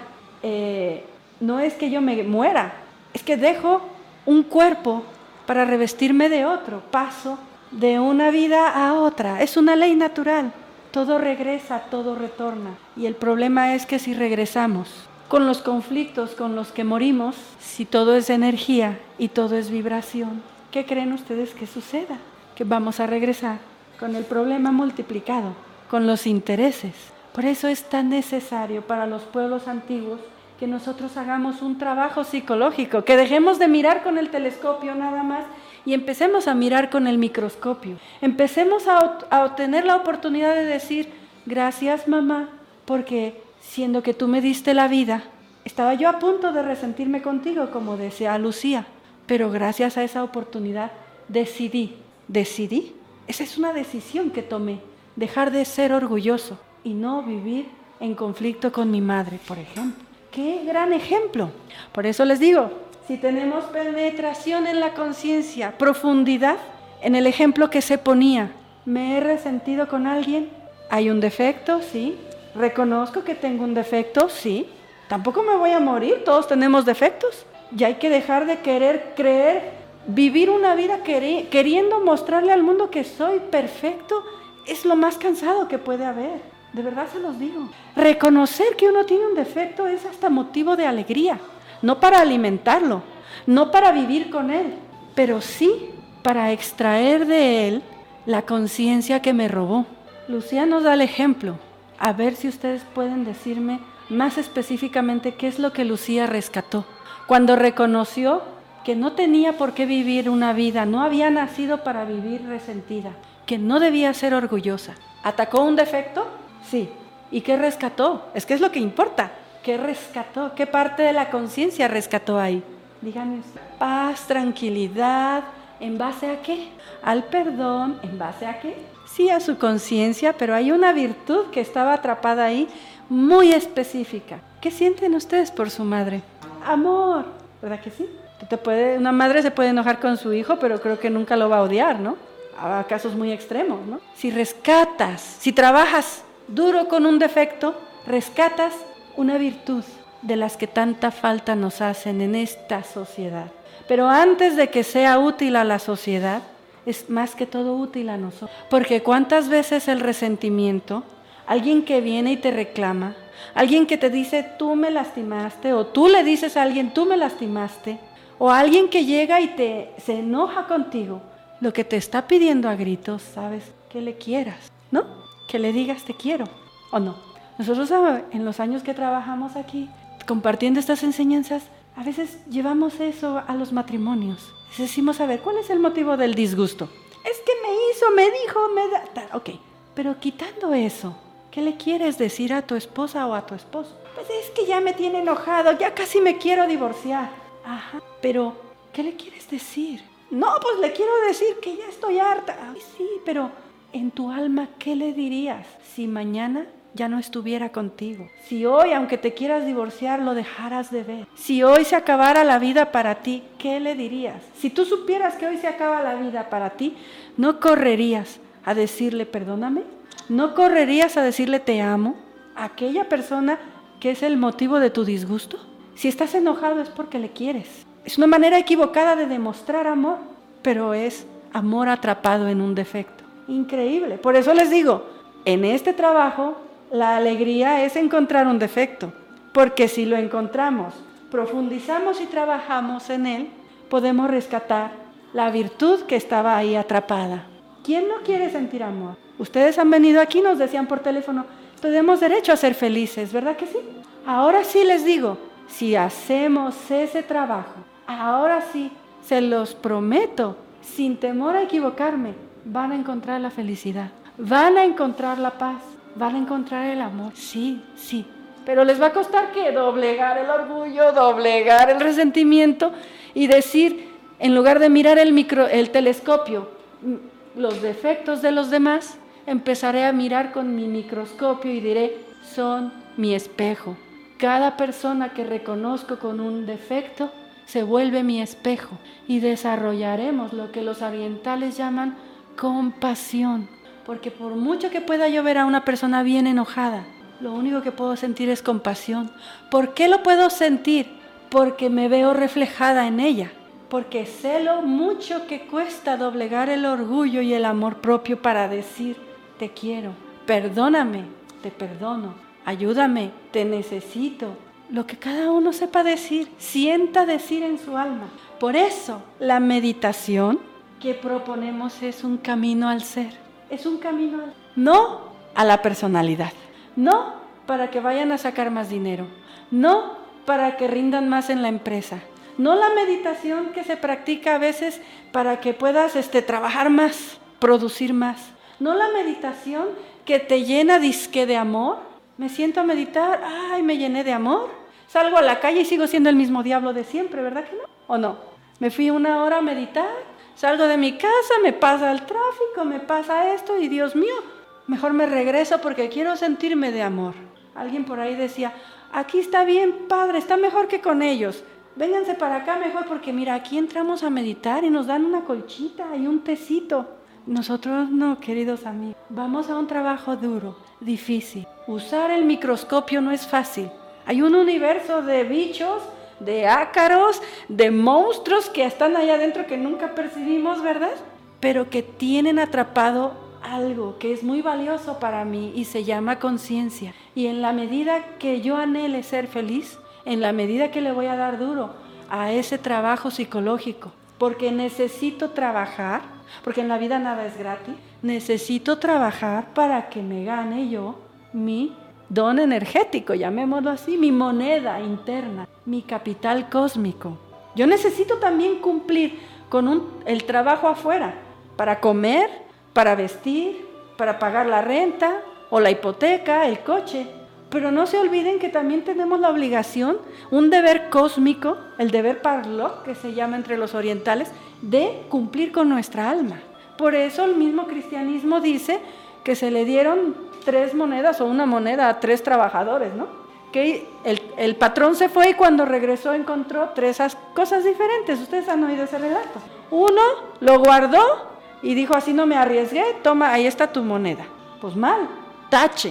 eh, no es que yo me muera, es que dejo un cuerpo para revestirme de otro, paso de una vida a otra. Es una ley natural, todo regresa, todo retorna. Y el problema es que si regresamos con los conflictos con los que morimos, si todo es energía y todo es vibración, ¿qué creen ustedes que suceda? Que vamos a regresar con el problema multiplicado, con los intereses. Por eso es tan necesario para los pueblos antiguos que nosotros hagamos un trabajo psicológico, que dejemos de mirar con el telescopio nada más y empecemos a mirar con el microscopio. Empecemos a, a obtener la oportunidad de decir, gracias mamá, porque siendo que tú me diste la vida, estaba yo a punto de resentirme contigo, como decía Lucía, pero gracias a esa oportunidad decidí, decidí, esa es una decisión que tomé, dejar de ser orgulloso y no vivir en conflicto con mi madre, por ejemplo. ¡Qué gran ejemplo! Por eso les digo, si tenemos penetración en la conciencia, profundidad, en el ejemplo que se ponía, ¿me he resentido con alguien? ¿Hay un defecto? Sí. ¿Reconozco que tengo un defecto? Sí. Tampoco me voy a morir, todos tenemos defectos. Y hay que dejar de querer creer, vivir una vida queri- queriendo mostrarle al mundo que soy perfecto, es lo más cansado que puede haber. De verdad se los digo. Reconocer que uno tiene un defecto es hasta motivo de alegría. No para alimentarlo, no para vivir con él, pero sí para extraer de él la conciencia que me robó. Lucía nos da el ejemplo. A ver si ustedes pueden decirme más específicamente qué es lo que Lucía rescató. Cuando reconoció que no tenía por qué vivir una vida, no había nacido para vivir resentida, que no debía ser orgullosa. ¿Atacó un defecto? Sí. ¿Y qué rescató? Es que es lo que importa. ¿Qué rescató? ¿Qué parte de la conciencia rescató ahí? Díganme. Paz, tranquilidad. ¿En base a qué? Al perdón. ¿En base a qué? Sí, a su conciencia, pero hay una virtud que estaba atrapada ahí, muy específica. ¿Qué sienten ustedes por su madre? Amor. ¿Verdad que sí? Te puede, una madre se puede enojar con su hijo, pero creo que nunca lo va a odiar, ¿no? A casos muy extremos, ¿no? Si rescatas, si trabajas duro con un defecto, rescatas una virtud de las que tanta falta nos hacen en esta sociedad. Pero antes de que sea útil a la sociedad, es más que todo útil a nosotros. Porque cuántas veces el resentimiento, alguien que viene y te reclama, alguien que te dice tú me lastimaste, o tú le dices a alguien tú me lastimaste, o alguien que llega y te se enoja contigo, lo que te está pidiendo a gritos, ¿sabes? Que le quieras, ¿no? Que le digas te quiero, ¿o no? Nosotros en los años que trabajamos aquí, compartiendo estas enseñanzas, a veces llevamos eso a los matrimonios. Decimos, a ver, ¿cuál es el motivo del disgusto? Es que me hizo, me dijo, me da... Ok, pero quitando eso, ¿qué le quieres decir a tu esposa o a tu esposo? Pues es que ya me tiene enojado, ya casi me quiero divorciar. Ajá, pero ¿qué le quieres decir? No, pues le quiero decir que ya estoy harta. Ay, sí, pero en tu alma, ¿qué le dirías si mañana ya no estuviera contigo? Si hoy, aunque te quieras divorciar, lo dejaras de ver. Si hoy se acabara la vida para ti, ¿qué le dirías? Si tú supieras que hoy se acaba la vida para ti, ¿no correrías a decirle perdóname? ¿No correrías a decirle te amo a aquella persona que es el motivo de tu disgusto? Si estás enojado es porque le quieres. Es una manera equivocada de demostrar amor, pero es amor atrapado en un defecto. Increíble. Por eso les digo, en este trabajo la alegría es encontrar un defecto, porque si lo encontramos, profundizamos y trabajamos en él, podemos rescatar la virtud que estaba ahí atrapada. ¿Quién no quiere sentir amor? Ustedes han venido aquí, nos decían por teléfono, tenemos derecho a ser felices, ¿verdad que sí? Ahora sí les digo, si hacemos ese trabajo, ahora sí, se los prometo, sin temor a equivocarme, van a encontrar la felicidad, van a encontrar la paz, van a encontrar el amor, sí, sí. Pero les va a costar que doblegar el orgullo, doblegar el resentimiento y decir, en lugar de mirar el, micro, el telescopio, los defectos de los demás, empezaré a mirar con mi microscopio y diré, son mi espejo. Cada persona que reconozco con un defecto se vuelve mi espejo y desarrollaremos lo que los orientales llaman compasión. Porque por mucho que pueda yo ver a una persona bien enojada, lo único que puedo sentir es compasión. ¿Por qué lo puedo sentir? Porque me veo reflejada en ella. Porque sé lo mucho que cuesta doblegar el orgullo y el amor propio para decir, te quiero, perdóname, te perdono, ayúdame, te necesito. Lo que cada uno sepa decir, sienta decir en su alma. Por eso, la meditación que proponemos es un camino al ser. Es un camino, al... no a la personalidad, no para que vayan a sacar más dinero, no para que rindan más en la empresa, no la meditación que se practica a veces para que puedas este, trabajar más, producir más, no la meditación que te llena disque de amor. Me siento a meditar, ay, me llené de amor, salgo a la calle y sigo siendo el mismo diablo de siempre, ¿verdad que no? ¿O no? Me fui una hora a meditar, salgo de mi casa, me pasa el tráfico, me pasa esto y Dios mío, mejor me regreso porque quiero sentirme de amor. Alguien por ahí decía, aquí está bien, padre, está mejor que con ellos. Vénganse para acá mejor porque mira, aquí entramos a meditar y nos dan una colchita y un tecito. Nosotros no, queridos amigos, vamos a un trabajo duro, difícil. Usar el microscopio no es fácil. Hay un universo de bichos, de ácaros, de monstruos que están allá adentro que nunca percibimos, ¿verdad? Pero que tienen atrapado algo que es muy valioso para mí y se llama conciencia. Y en la medida que yo anhele ser feliz, en la medida que le voy a dar duro a ese trabajo psicológico, porque necesito trabajar, porque en la vida nada es gratis, necesito trabajar para que me gane yo mi don energético, llamémoslo así, mi moneda interna, mi capital cósmico. Yo necesito también cumplir con un, el trabajo afuera, para comer, para vestir, para pagar la renta o la hipoteca, el coche. Pero no se olviden que también tenemos la obligación, un deber cósmico, el deber parlok, que se llama entre los orientales, de cumplir con nuestra alma. Por eso el mismo cristianismo dice que se le dieron tres monedas o una moneda a tres trabajadores, ¿no? Que el, el patrón se fue y cuando regresó encontró tres cosas diferentes. Ustedes han oído ese relato. Uno lo guardó y dijo, así no me arriesgué, toma, ahí está tu moneda. Pues mal, tache.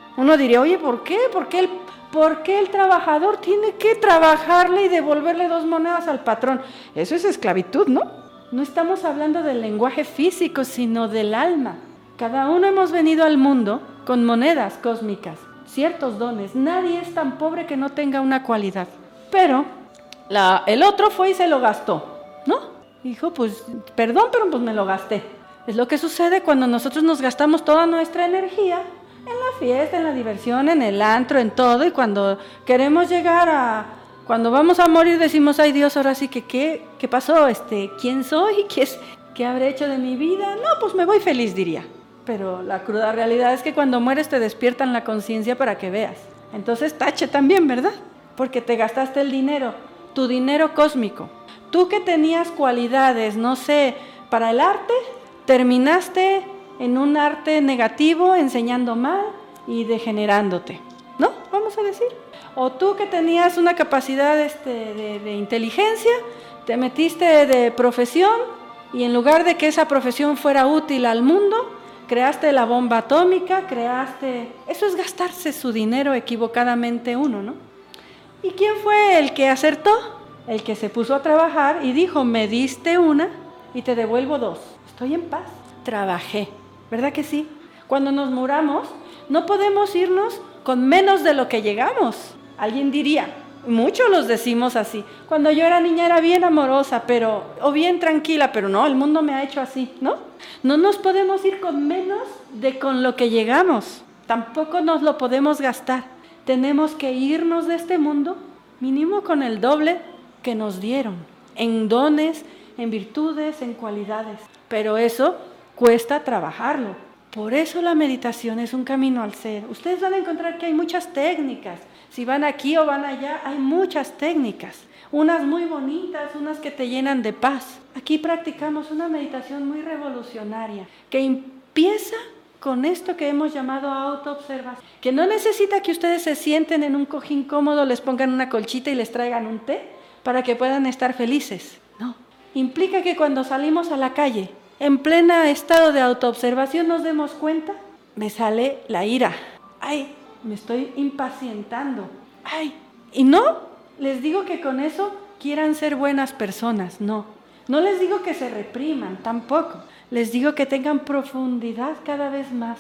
Uno diría, oye, ¿por qué? ¿Por qué el, por qué el trabajador tiene que trabajarle y devolverle dos monedas al patrón? Eso es esclavitud, ¿no? No estamos hablando del lenguaje físico, sino del alma. Cada uno hemos venido al mundo con monedas cósmicas, ciertos dones. Nadie es tan pobre que no tenga una cualidad. Pero la, el otro fue y se lo gastó, ¿no? Dijo, pues, perdón, pero pues me lo gasté. Es lo que sucede cuando nosotros nos gastamos toda nuestra energía en la fiesta, en la diversión, en el antro, en todo. Y cuando queremos llegar a... Cuando vamos a morir decimos, ay Dios, ahora sí que, ¿qué, qué pasó? Este, ¿quién soy? ¿Qué, es, ¿Qué habré hecho de mi vida? No, pues me voy feliz, diría. Pero la cruda realidad es que cuando mueres te despiertan la conciencia para que veas. Entonces tache también, ¿verdad? Porque te gastaste el dinero, tu dinero cósmico. Tú que tenías cualidades, no sé, para el arte, terminaste en un arte negativo, enseñando mal y degenerándote, ¿no? Vamos a decir. O tú que tenías una capacidad este, de, de inteligencia, te metiste de profesión y en lugar de que esa profesión fuera útil al mundo, creaste la bomba atómica, creaste... Eso es gastarse su dinero equivocadamente uno, ¿no? ¿Y quién fue el que acertó? El que se puso a trabajar y dijo, me diste una y te devuelvo dos. Estoy en paz. Trabajé. ¿Verdad que sí? Cuando nos muramos, no podemos irnos con menos de lo que llegamos. Alguien diría, muchos los decimos así, cuando yo era niña era bien amorosa, pero, o bien tranquila, pero no, el mundo me ha hecho así, ¿no? No nos podemos ir con menos de con lo que llegamos, tampoco nos lo podemos gastar. Tenemos que irnos de este mundo mínimo con el doble que nos dieron, en dones, en virtudes, en cualidades, pero eso cuesta trabajarlo. Por eso la meditación es un camino al ser. Ustedes van a encontrar que hay muchas técnicas. Si van aquí o van allá, hay muchas técnicas. Unas muy bonitas, unas que te llenan de paz. Aquí practicamos una meditación muy revolucionaria, que empieza con esto que hemos llamado autoobservación. Que no necesita que ustedes se sienten en un cojín cómodo, les pongan una colchita y les traigan un té para que puedan estar felices. No. Implica que cuando salimos a la calle, en pleno estado de autoobservación, nos demos cuenta, me sale la ira. Ay, me estoy impacientando. Ay, y no les digo que con eso quieran ser buenas personas, no. No les digo que se repriman, tampoco. Les digo que tengan profundidad cada vez más.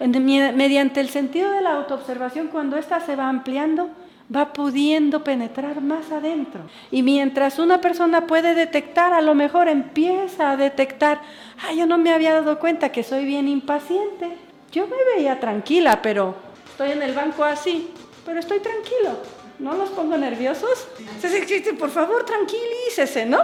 Mediante el sentido de la autoobservación, cuando ésta se va ampliando, va pudiendo penetrar más adentro. Y mientras una persona puede detectar, a lo mejor empieza a detectar, ah, yo no me había dado cuenta que soy bien impaciente. Yo me veía tranquila, pero estoy en el banco así, pero estoy tranquilo. ¿No los pongo nerviosos? Por favor, tranquilícese, ¿no?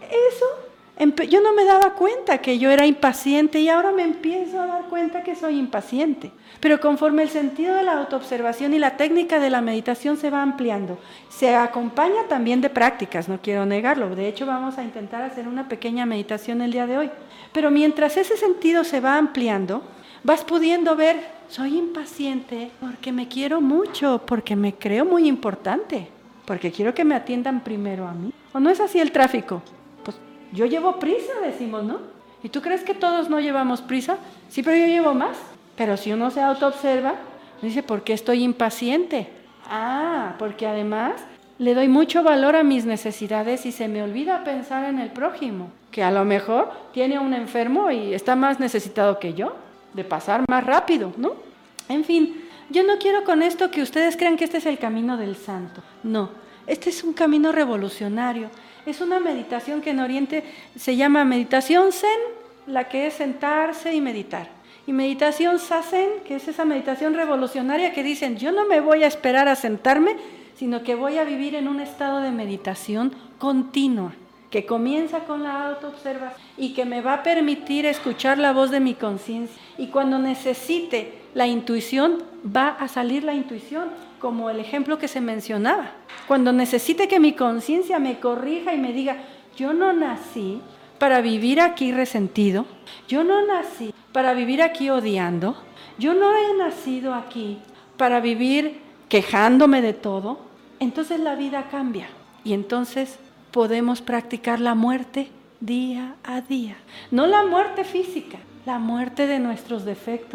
Eso, yo no me daba cuenta que yo era impaciente y ahora me empiezo a dar cuenta que soy impaciente. Pero conforme el sentido de la autoobservación y la técnica de la meditación se va ampliando, se acompaña también de prácticas, no quiero negarlo. De hecho, vamos a intentar hacer una pequeña meditación el día de hoy. Pero mientras ese sentido se va ampliando, vas pudiendo ver, soy impaciente porque me quiero mucho, porque me creo muy importante, porque quiero que me atiendan primero a mí. ¿O no es así el tráfico? Pues yo llevo prisa, decimos, ¿no? ¿Y tú crees que todos no llevamos prisa? Sí, pero yo llevo más. Pero si uno se autoobserva, dice, ¿por qué estoy impaciente? Ah, porque además le doy mucho valor a mis necesidades y se me olvida pensar en el prójimo, que a lo mejor tiene un enfermo y está más necesitado que yo, de pasar más rápido, ¿no? En fin, yo no quiero con esto que ustedes crean que este es el camino del santo. No, este es un camino revolucionario. Es una meditación que en Oriente se llama meditación Zen, la que es sentarse y meditar. Y meditación Zazen, que es esa meditación revolucionaria que dicen, yo no me voy a esperar a sentarme, sino que voy a vivir en un estado de meditación continua, que comienza con la autoobservación y que me va a permitir escuchar la voz de mi conciencia. Y cuando necesite la intuición, va a salir la intuición, como el ejemplo que se mencionaba. Cuando necesite que mi conciencia me corrija y me diga, yo no nací para vivir aquí resentido, yo no nací para vivir aquí odiando, yo no he nacido aquí para vivir quejándome de todo, entonces la vida cambia y entonces podemos practicar la muerte día a día. No la muerte física, la muerte de nuestros defectos.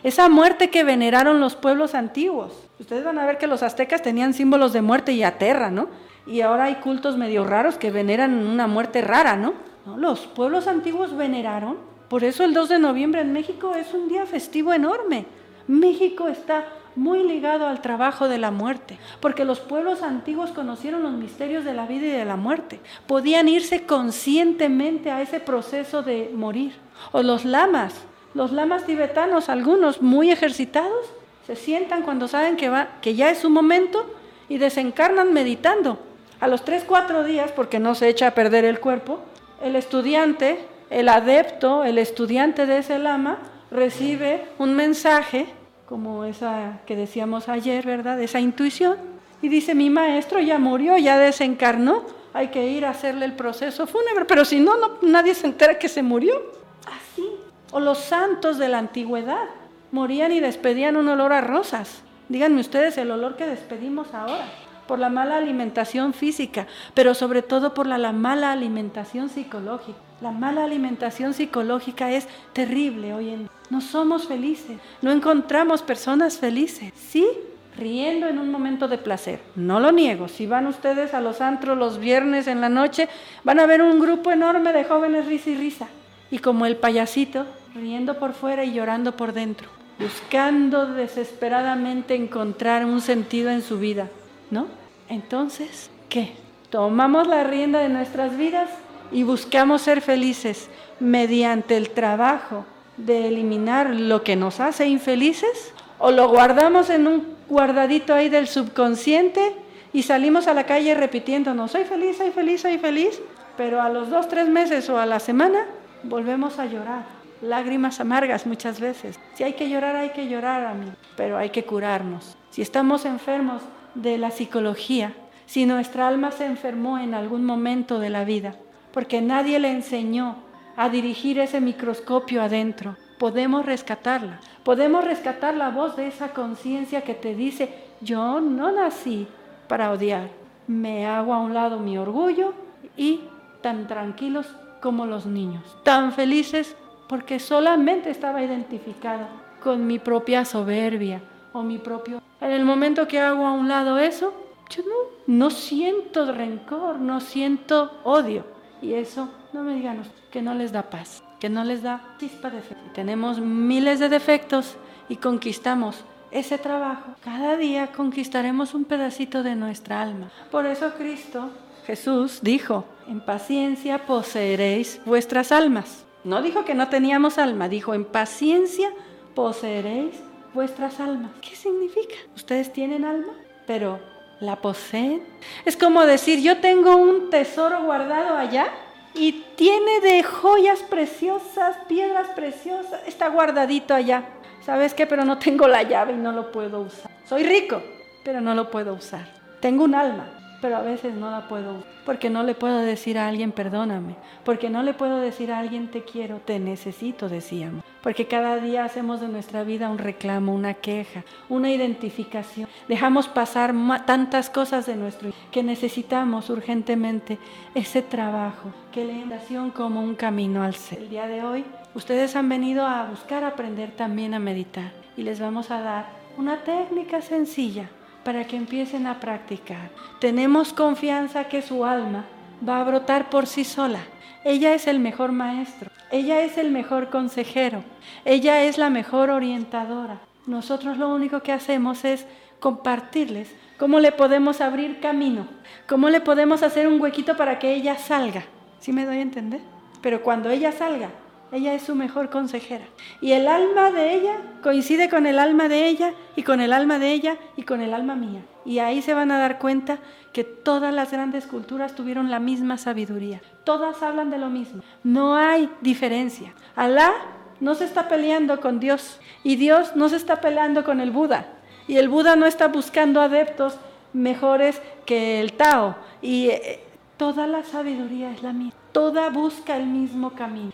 esa muerte que veneraron los pueblos antiguos. Ustedes van a ver que los aztecas tenían símbolos de muerte y aterra, ¿no? Y ahora hay cultos medio raros que veneran una muerte rara, ¿no? No, los pueblos antiguos veneraron. Por eso el dos de noviembre en México es un día festivo enorme. México está muy ligado al trabajo de la muerte, porque los pueblos antiguos conocieron los misterios de la vida y de la muerte. Podían irse conscientemente a ese proceso de morir. O los lamas, los lamas tibetanos, algunos muy ejercitados, se sientan cuando saben que, va, que ya es su momento y desencarnan meditando. A los tres, cuatro días, porque no se echa a perder el cuerpo, el estudiante, el adepto, el estudiante de ese lama, recibe un mensaje, como esa que decíamos ayer, ¿verdad? Esa intuición. Y dice, mi maestro ya murió, ya desencarnó, hay que ir a hacerle el proceso fúnebre, pero si no, no nadie se entera que se murió. Así. O los santos de la antigüedad morían y despedían un olor a rosas. Díganme ustedes el olor que despedimos ahora, por la mala alimentación física, pero sobre todo por la, la mala alimentación psicológica. La mala alimentación psicológica es terrible hoy en día. No somos felices, no encontramos personas felices. Sí, riendo en un momento de placer, no lo niego. Si van ustedes a los antros los viernes en la noche, van a ver un grupo enorme de jóvenes risa y risa. Y como el payasito, riendo por fuera y llorando por dentro, buscando desesperadamente encontrar un sentido en su vida, ¿no? Entonces, ¿qué? Tomamos la rienda de nuestras vidas y buscamos ser felices mediante el trabajo de eliminar lo que nos hace infelices, o lo guardamos en un guardadito ahí del subconsciente y salimos a la calle repitiéndonos, soy feliz, soy feliz, soy feliz, pero a los dos, tres meses o a la semana volvemos a llorar, lágrimas amargas muchas veces. Si hay que llorar, hay que llorar, a mí, pero hay que curarnos. Si estamos enfermos de la psicología, si nuestra alma se enfermó en algún momento de la vida, porque nadie le enseñó a dirigir ese microscopio adentro, podemos rescatarla. Podemos rescatar la voz de esa conciencia que te dice, yo no nací para odiar. Me hago a un lado mi orgullo y tan tranquilos como los niños, tan felices porque solamente estaba identificada con mi propia soberbia o mi propio... En el momento que hago a un lado eso, yo no, no siento rencor, no siento odio. Y eso, no me digan que no les da paz, que no les da chispa de fe. Tenemos miles de defectos y conquistamos ese trabajo. Cada día conquistaremos un pedacito de nuestra alma. Por eso Cristo, Jesús, dijo, en paciencia poseeréis vuestras almas. No dijo que no teníamos alma, dijo, en paciencia poseeréis vuestras almas. ¿Qué significa? ¿Ustedes tienen alma? Pero ¿la poseen? Es como decir, yo tengo un tesoro guardado allá y tiene de joyas preciosas, piedras preciosas, está guardadito allá. ¿Sabes qué? Pero no tengo la llave y no lo puedo usar. Soy rico, pero no lo puedo usar. Tengo un alma, pero a veces no la puedo usar. Porque no le puedo decir a alguien, perdóname. Porque no le puedo decir a alguien, te quiero, te necesito, decíamos. Porque cada día hacemos de nuestra vida un reclamo, una queja, una identificación. Dejamos pasar tantas cosas de nuestro que necesitamos urgentemente ese trabajo, que la invitación como un camino al ser. El día de hoy, ustedes han venido a buscar aprender también a meditar. Y les vamos a dar una técnica sencilla para que empiecen a practicar. Tenemos confianza que su alma va a brotar por sí sola. Ella es el mejor maestro, ella es el mejor consejero, ella es la mejor orientadora. Nosotros lo único que hacemos es compartirles cómo le podemos abrir camino, cómo le podemos hacer un huequito para que ella salga. ¿Sí me doy a entender? Pero cuando ella salga, ella es su mejor consejera. Y el alma de ella coincide con el alma de ella y con el alma de ella y con el alma mía. Y ahí se van a dar cuenta que todas las grandes culturas tuvieron la misma sabiduría. Todas hablan de lo mismo. No hay diferencia. Alá no se está peleando con Dios y Dios no se está peleando con el Buda. Y el Buda no está buscando adeptos mejores que el Tao. Y eh, toda la sabiduría es la misma. Toda busca el mismo camino.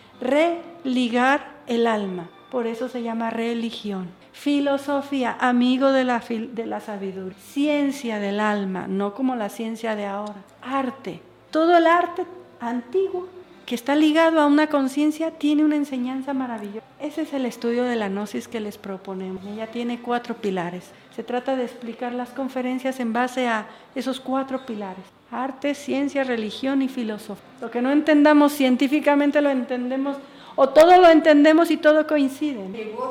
Religar el alma. Por eso se llama religión. Filosofía, amigo de la, de la sabiduría. Ciencia del alma, no como la ciencia de ahora. Arte. Todo el arte antiguo que está ligado a una conciencia, tiene una enseñanza maravillosa. Ese es el estudio de la gnosis que les proponemos. Ella tiene cuatro pilares. Se trata de explicar las conferencias en base a esos cuatro pilares: arte, ciencia, religión y filosofía. Lo que no entendamos científicamente lo entendemos, o todo lo entendemos y todo coincide.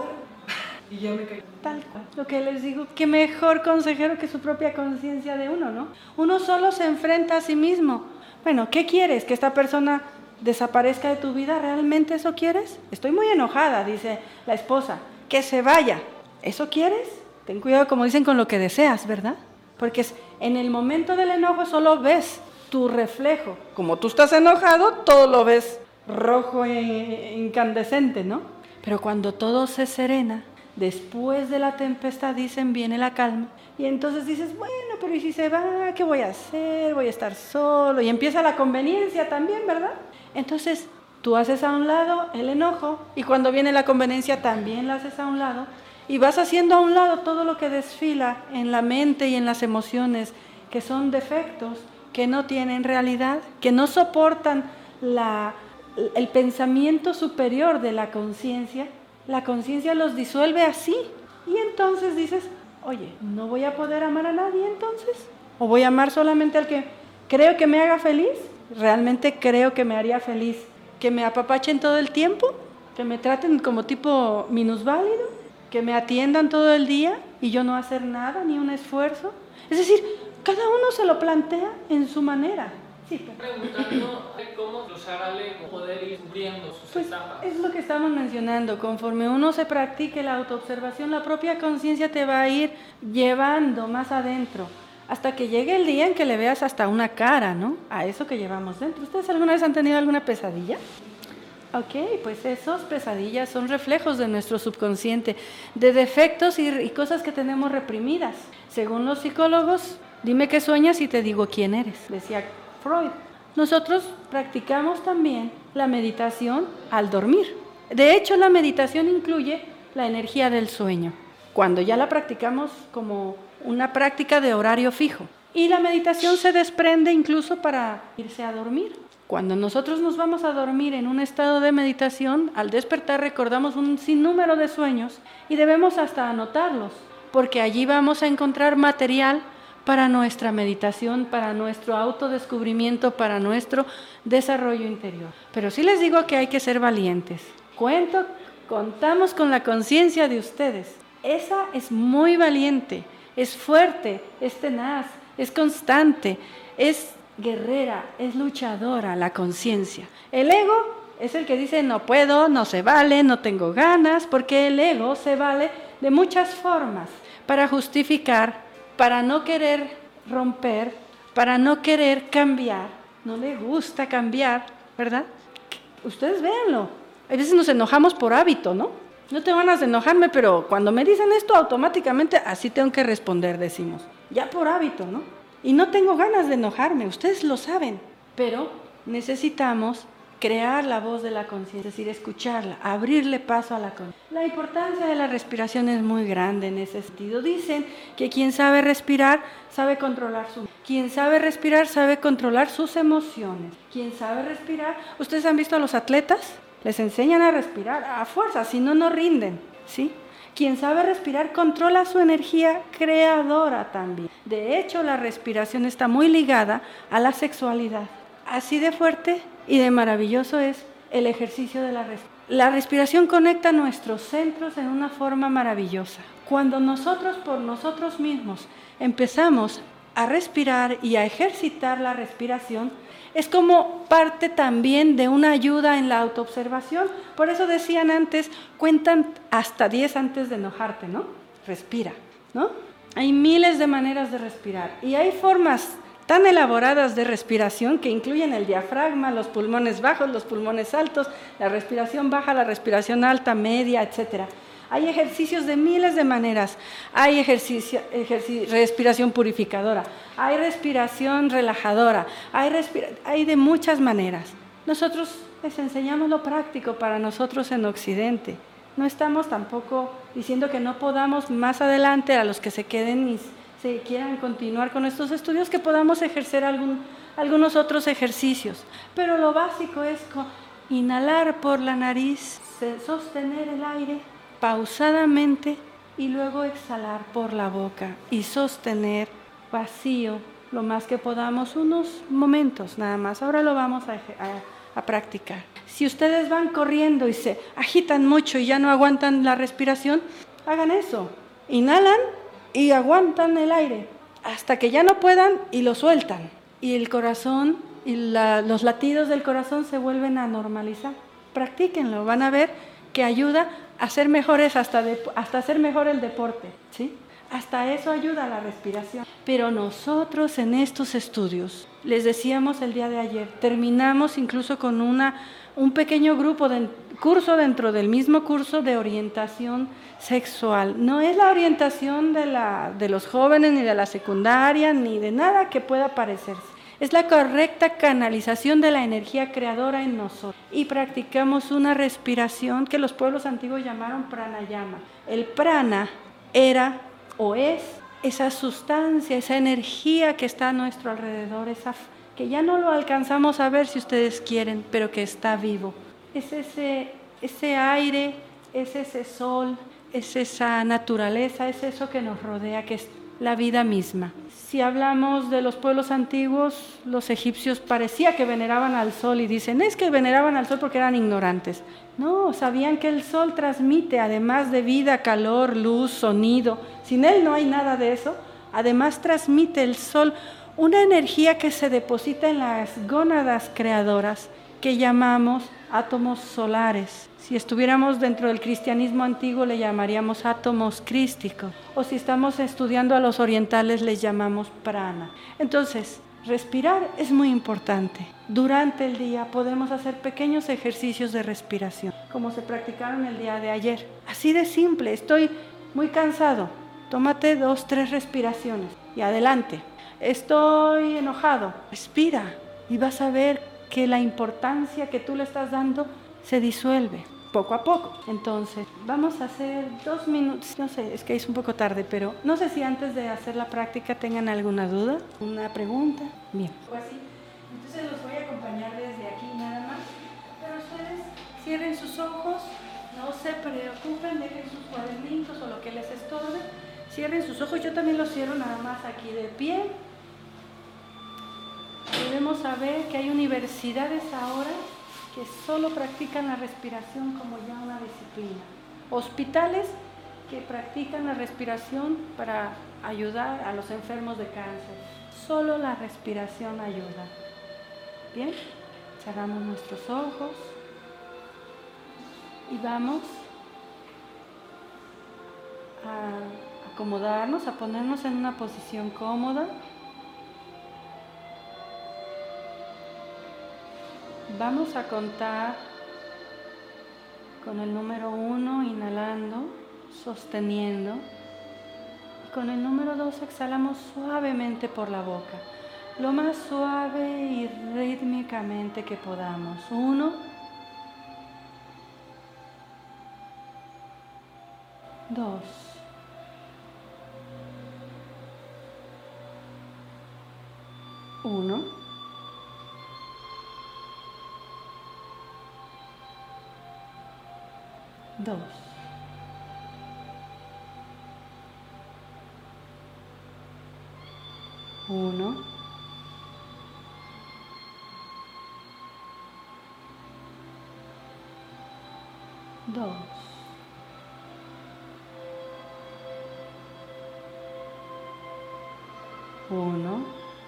Y ya me caí. Tal cual. Lo que les digo, qué mejor consejero que su propia conciencia de uno, ¿no? Uno solo se enfrenta a sí mismo. Bueno, ¿qué quieres? ¿Que esta persona desaparezca de tu vida? ¿Realmente eso quieres? Estoy muy enojada, dice la esposa. Que se vaya. ¿Eso quieres? Ten cuidado, como dicen, con lo que deseas, ¿verdad? Porque en el momento del enojo solo ves tu reflejo. Como tú estás enojado, todo lo ves rojo e incandescente, ¿no? Pero cuando todo se serena, después de la tempestad, dicen, viene la calma. Y entonces dices, bueno, pero ¿y si se va? ¿Qué voy a hacer? Voy a estar solo. Y empieza la conveniencia también, ¿verdad? Entonces, tú haces a un lado el enojo, y cuando viene la conveniencia también la haces a un lado, y vas haciendo a un lado todo lo que desfila en la mente y en las emociones, que son defectos, que no tienen realidad, que no soportan la, el pensamiento superior de la conciencia. La conciencia los disuelve así, y entonces dices, oye, ¿no voy a poder amar a nadie entonces? ¿O voy a amar solamente al que creo que me haga feliz? ¿Realmente creo que me haría feliz que me apapachen todo el tiempo? ¿Que me traten como tipo minusválido? ¿Que me atiendan todo el día y yo no hacer nada, ni un esfuerzo? Es decir, cada uno se lo plantea en su manera. Sí, pero... preguntando cómo usar al ego, poder ir cubriendo sus pues etapas. Es lo que estamos mencionando. Conforme uno se practique la autoobservación, la propia conciencia te va a ir llevando más adentro, hasta que llegue el día en que le veas hasta una cara, ¿no? A eso que llevamos dentro. ¿Ustedes alguna vez han tenido alguna pesadilla? Ok, pues esas pesadillas son reflejos de nuestro subconsciente, de defectos y, y cosas que tenemos reprimidas. Según los psicólogos, dime qué sueñas y te digo quién eres, decía Freud. Nosotros practicamos también la meditación al dormir. De hecho, la meditación incluye la energía del sueño, cuando ya la practicamos como una práctica de horario fijo. Y la meditación se desprende incluso para irse a dormir. Cuando nosotros nos vamos a dormir en un estado de meditación, al despertar recordamos un sinnúmero de sueños y debemos hasta anotarlos, porque allí vamos a encontrar material para nuestra meditación, para nuestro autodescubrimiento, para nuestro desarrollo interior. Pero sí les digo que hay que ser valientes. Cuento, contamos con la conciencia de ustedes. Esa es muy valiente, es fuerte, es tenaz, es constante, es guerrera, es luchadora la conciencia. El ego es el que dice no puedo, no se vale, no tengo ganas, porque el ego se vale de muchas formas para justificar, para no querer romper, para no querer cambiar. No le gusta cambiar, ¿verdad? Ustedes véanlo. A veces nos enojamos por hábito, ¿no? No tengo ganas de enojarme, pero cuando me dicen esto, automáticamente así tengo que responder, decimos. Ya por hábito, ¿no? Y no tengo ganas de enojarme, ustedes lo saben. Pero necesitamos crear la voz de la conciencia, es decir, escucharla, abrirle paso a la conciencia. La importancia de la respiración es muy grande en ese sentido. Dicen que quien sabe respirar, sabe controlar su... Quien sabe respirar, sabe controlar sus emociones. Quien sabe respirar... ¿Ustedes han visto a los atletas? Les enseñan a respirar a fuerza, si no, no rinden, ¿sí? Quien sabe respirar controla su energía creadora también. De hecho, la respiración está muy ligada a la sexualidad. Así de fuerte y de maravilloso es el ejercicio de la respiración. La respiración conecta nuestros centros en una forma maravillosa. Cuando nosotros por nosotros mismos empezamos a respirar y a ejercitar la respiración, es como parte también de una ayuda en la autoobservación. Por eso decían antes, cuentan hasta diez antes de enojarte, ¿no? Respira, ¿no? Hay miles de maneras de respirar y hay formas tan elaboradas de respiración que incluyen el diafragma, los pulmones bajos, los pulmones altos, la respiración baja, la respiración alta, media, etcétera. Hay ejercicios de miles de maneras. Hay ejercicio, ejercicio, respiración purificadora, hay respiración relajadora, hay, respira, hay de muchas maneras. Nosotros les enseñamos lo práctico para nosotros en Occidente. No estamos tampoco diciendo que no podamos más adelante a los que se queden y si quieran continuar con estos estudios, que podamos ejercer algún, algunos otros ejercicios. Pero lo básico es inhalar por la nariz, sostener el aire pausadamente y luego exhalar por la boca y sostener vacío lo más que podamos, unos momentos nada más. Ahora lo vamos a, a, a practicar. Si ustedes van corriendo y se agitan mucho y ya no aguantan la respiración, hagan eso. Inhalan y aguantan el aire hasta que ya no puedan y lo sueltan. Y el corazón y la, los latidos del corazón se vuelven a normalizar. Practíquenlo, van a ver que ayuda a ser mejores, hasta, de, hasta hacer mejor el deporte, ¿sí? Hasta eso ayuda a la respiración. Pero nosotros en estos estudios, les decíamos el día de ayer, terminamos incluso con una, un pequeño grupo de curso dentro del mismo curso de orientación sexual. No es la orientación de, la, de los jóvenes, ni de la secundaria, ni de nada que pueda parecerse. Es la correcta canalización de la energía creadora en nosotros. Y practicamos una respiración que los pueblos antiguos llamaron pranayama. El prana era o es esa sustancia, esa energía que está a nuestro alrededor, esa, que ya no lo alcanzamos a ver si ustedes quieren, pero que está vivo. Es ese, ese aire, es ese sol, es esa naturaleza, es eso que nos rodea, que es la vida misma. Si hablamos de los pueblos antiguos, los egipcios parecía que veneraban al sol y dicen, es que veneraban al sol porque eran ignorantes. No, sabían que el sol transmite, además de vida, calor, luz, sonido. Sin él no hay nada de eso. Además transmite el sol una energía que se deposita en las gónadas creadoras que llamamos átomos solares. Si estuviéramos dentro del cristianismo antiguo le llamaríamos átomos crísticos, o si estamos estudiando a los orientales les llamamos prana. Entonces, respirar es muy importante. Durante el día podemos hacer pequeños ejercicios de respiración, como se practicaron el día de ayer. Así de simple, estoy muy cansado, tómate dos, tres respiraciones y adelante. Estoy enojado, respira y vas a ver que la importancia que tú le estás dando se disuelve poco a poco. Entonces, vamos a hacer dos minutos, no sé, es que es un poco tarde, pero no sé si antes de hacer la práctica tengan alguna duda, una pregunta. Bien. O así. Entonces los voy a acompañar desde aquí nada más, pero ustedes cierren sus ojos, no se preocupen, dejen sus cuadernitos o lo que les estorbe, cierren sus ojos, yo también los cierro nada más aquí de pie. Debemos saber que hay universidades ahora que solo practican la respiración como ya una disciplina. Hospitales que practican la respiración para ayudar a los enfermos de cáncer. Solo la respiración ayuda. Bien, cerramos nuestros ojos y vamos a acomodarnos, a ponernos en una posición cómoda. Vamos a contar con el número uno, inhalando, sosteniendo. Y con el número dos exhalamos suavemente por la boca, lo más suave y rítmicamente que podamos. Uno, dos, uno. Dos. Uno. Dos. Uno.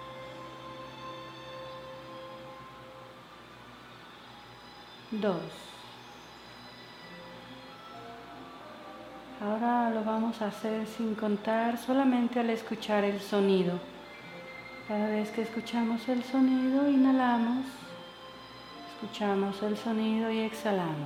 Dos. Ahora lo vamos a hacer sin contar, solamente al escuchar el sonido. Cada vez que escuchamos el sonido, inhalamos, escuchamos el sonido y exhalamos.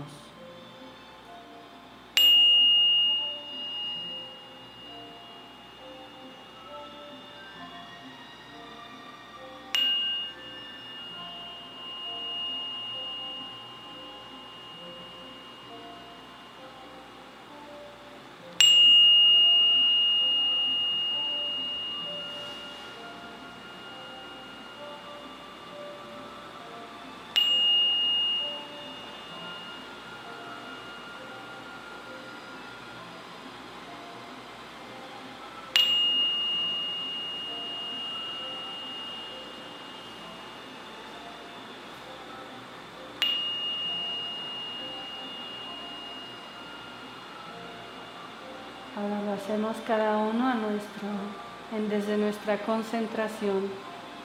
Ahora lo hacemos cada uno a nuestro, en, desde nuestra concentración.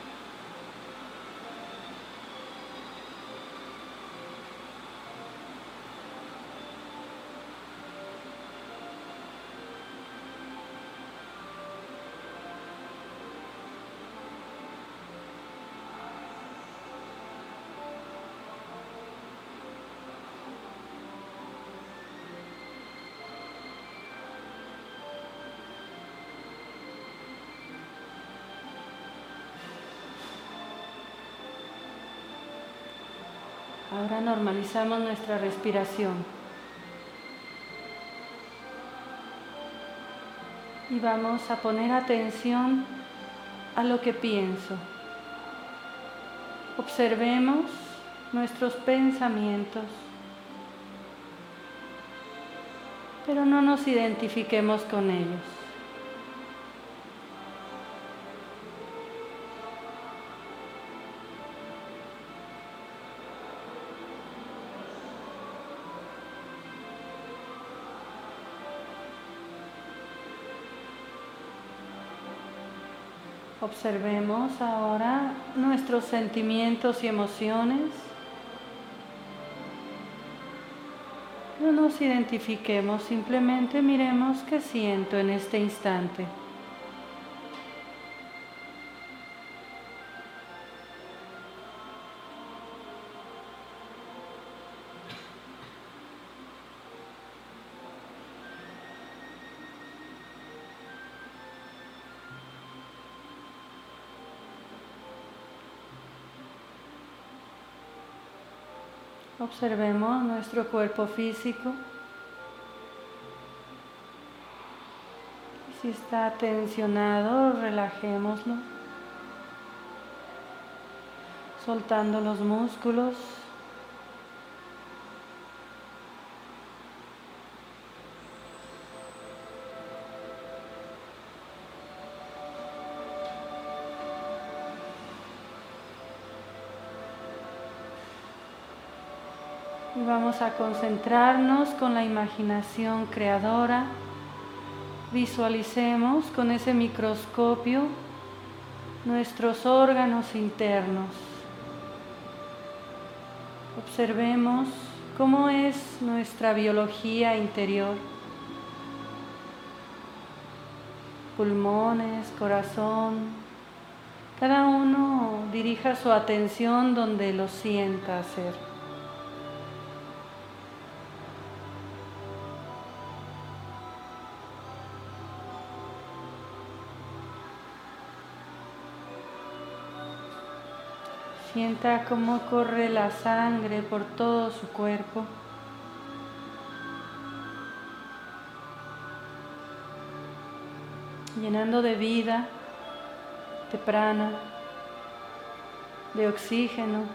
Ahora normalizamos nuestra respiración y vamos a poner atención a lo que pienso. Observemos nuestros pensamientos, pero no nos identifiquemos con ellos. Observemos ahora nuestros sentimientos y emociones. No nos identifiquemos, simplemente miremos qué siento en este instante. Observemos nuestro cuerpo físico. Si está tensionado, relajémoslo, soltando los músculos. Y vamos a concentrarnos con la imaginación creadora. Visualicemos con ese microscopio nuestros órganos internos. Observemos cómo es nuestra biología interior. Pulmones, corazón. Cada uno dirija su atención donde lo sienta hacer. Sienta cómo corre la sangre por todo su cuerpo. Llenando de vida, de prana, de oxígeno.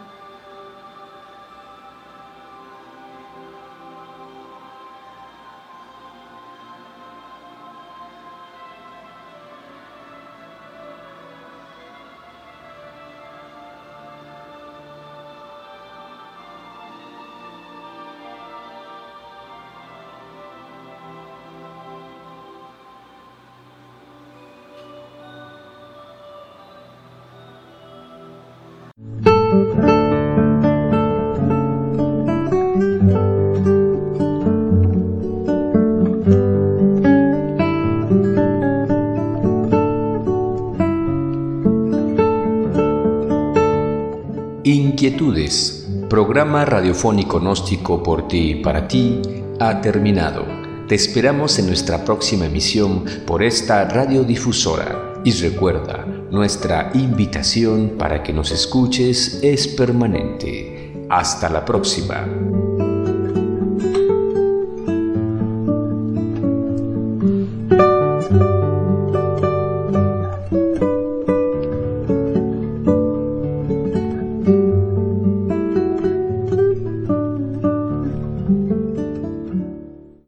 Inquietudes, programa radiofónico gnóstico por ti y para ti, ha terminado. Te esperamos en nuestra próxima emisión por esta radiodifusora. Y recuerda, nuestra invitación para que nos escuches es permanente. Hasta la próxima.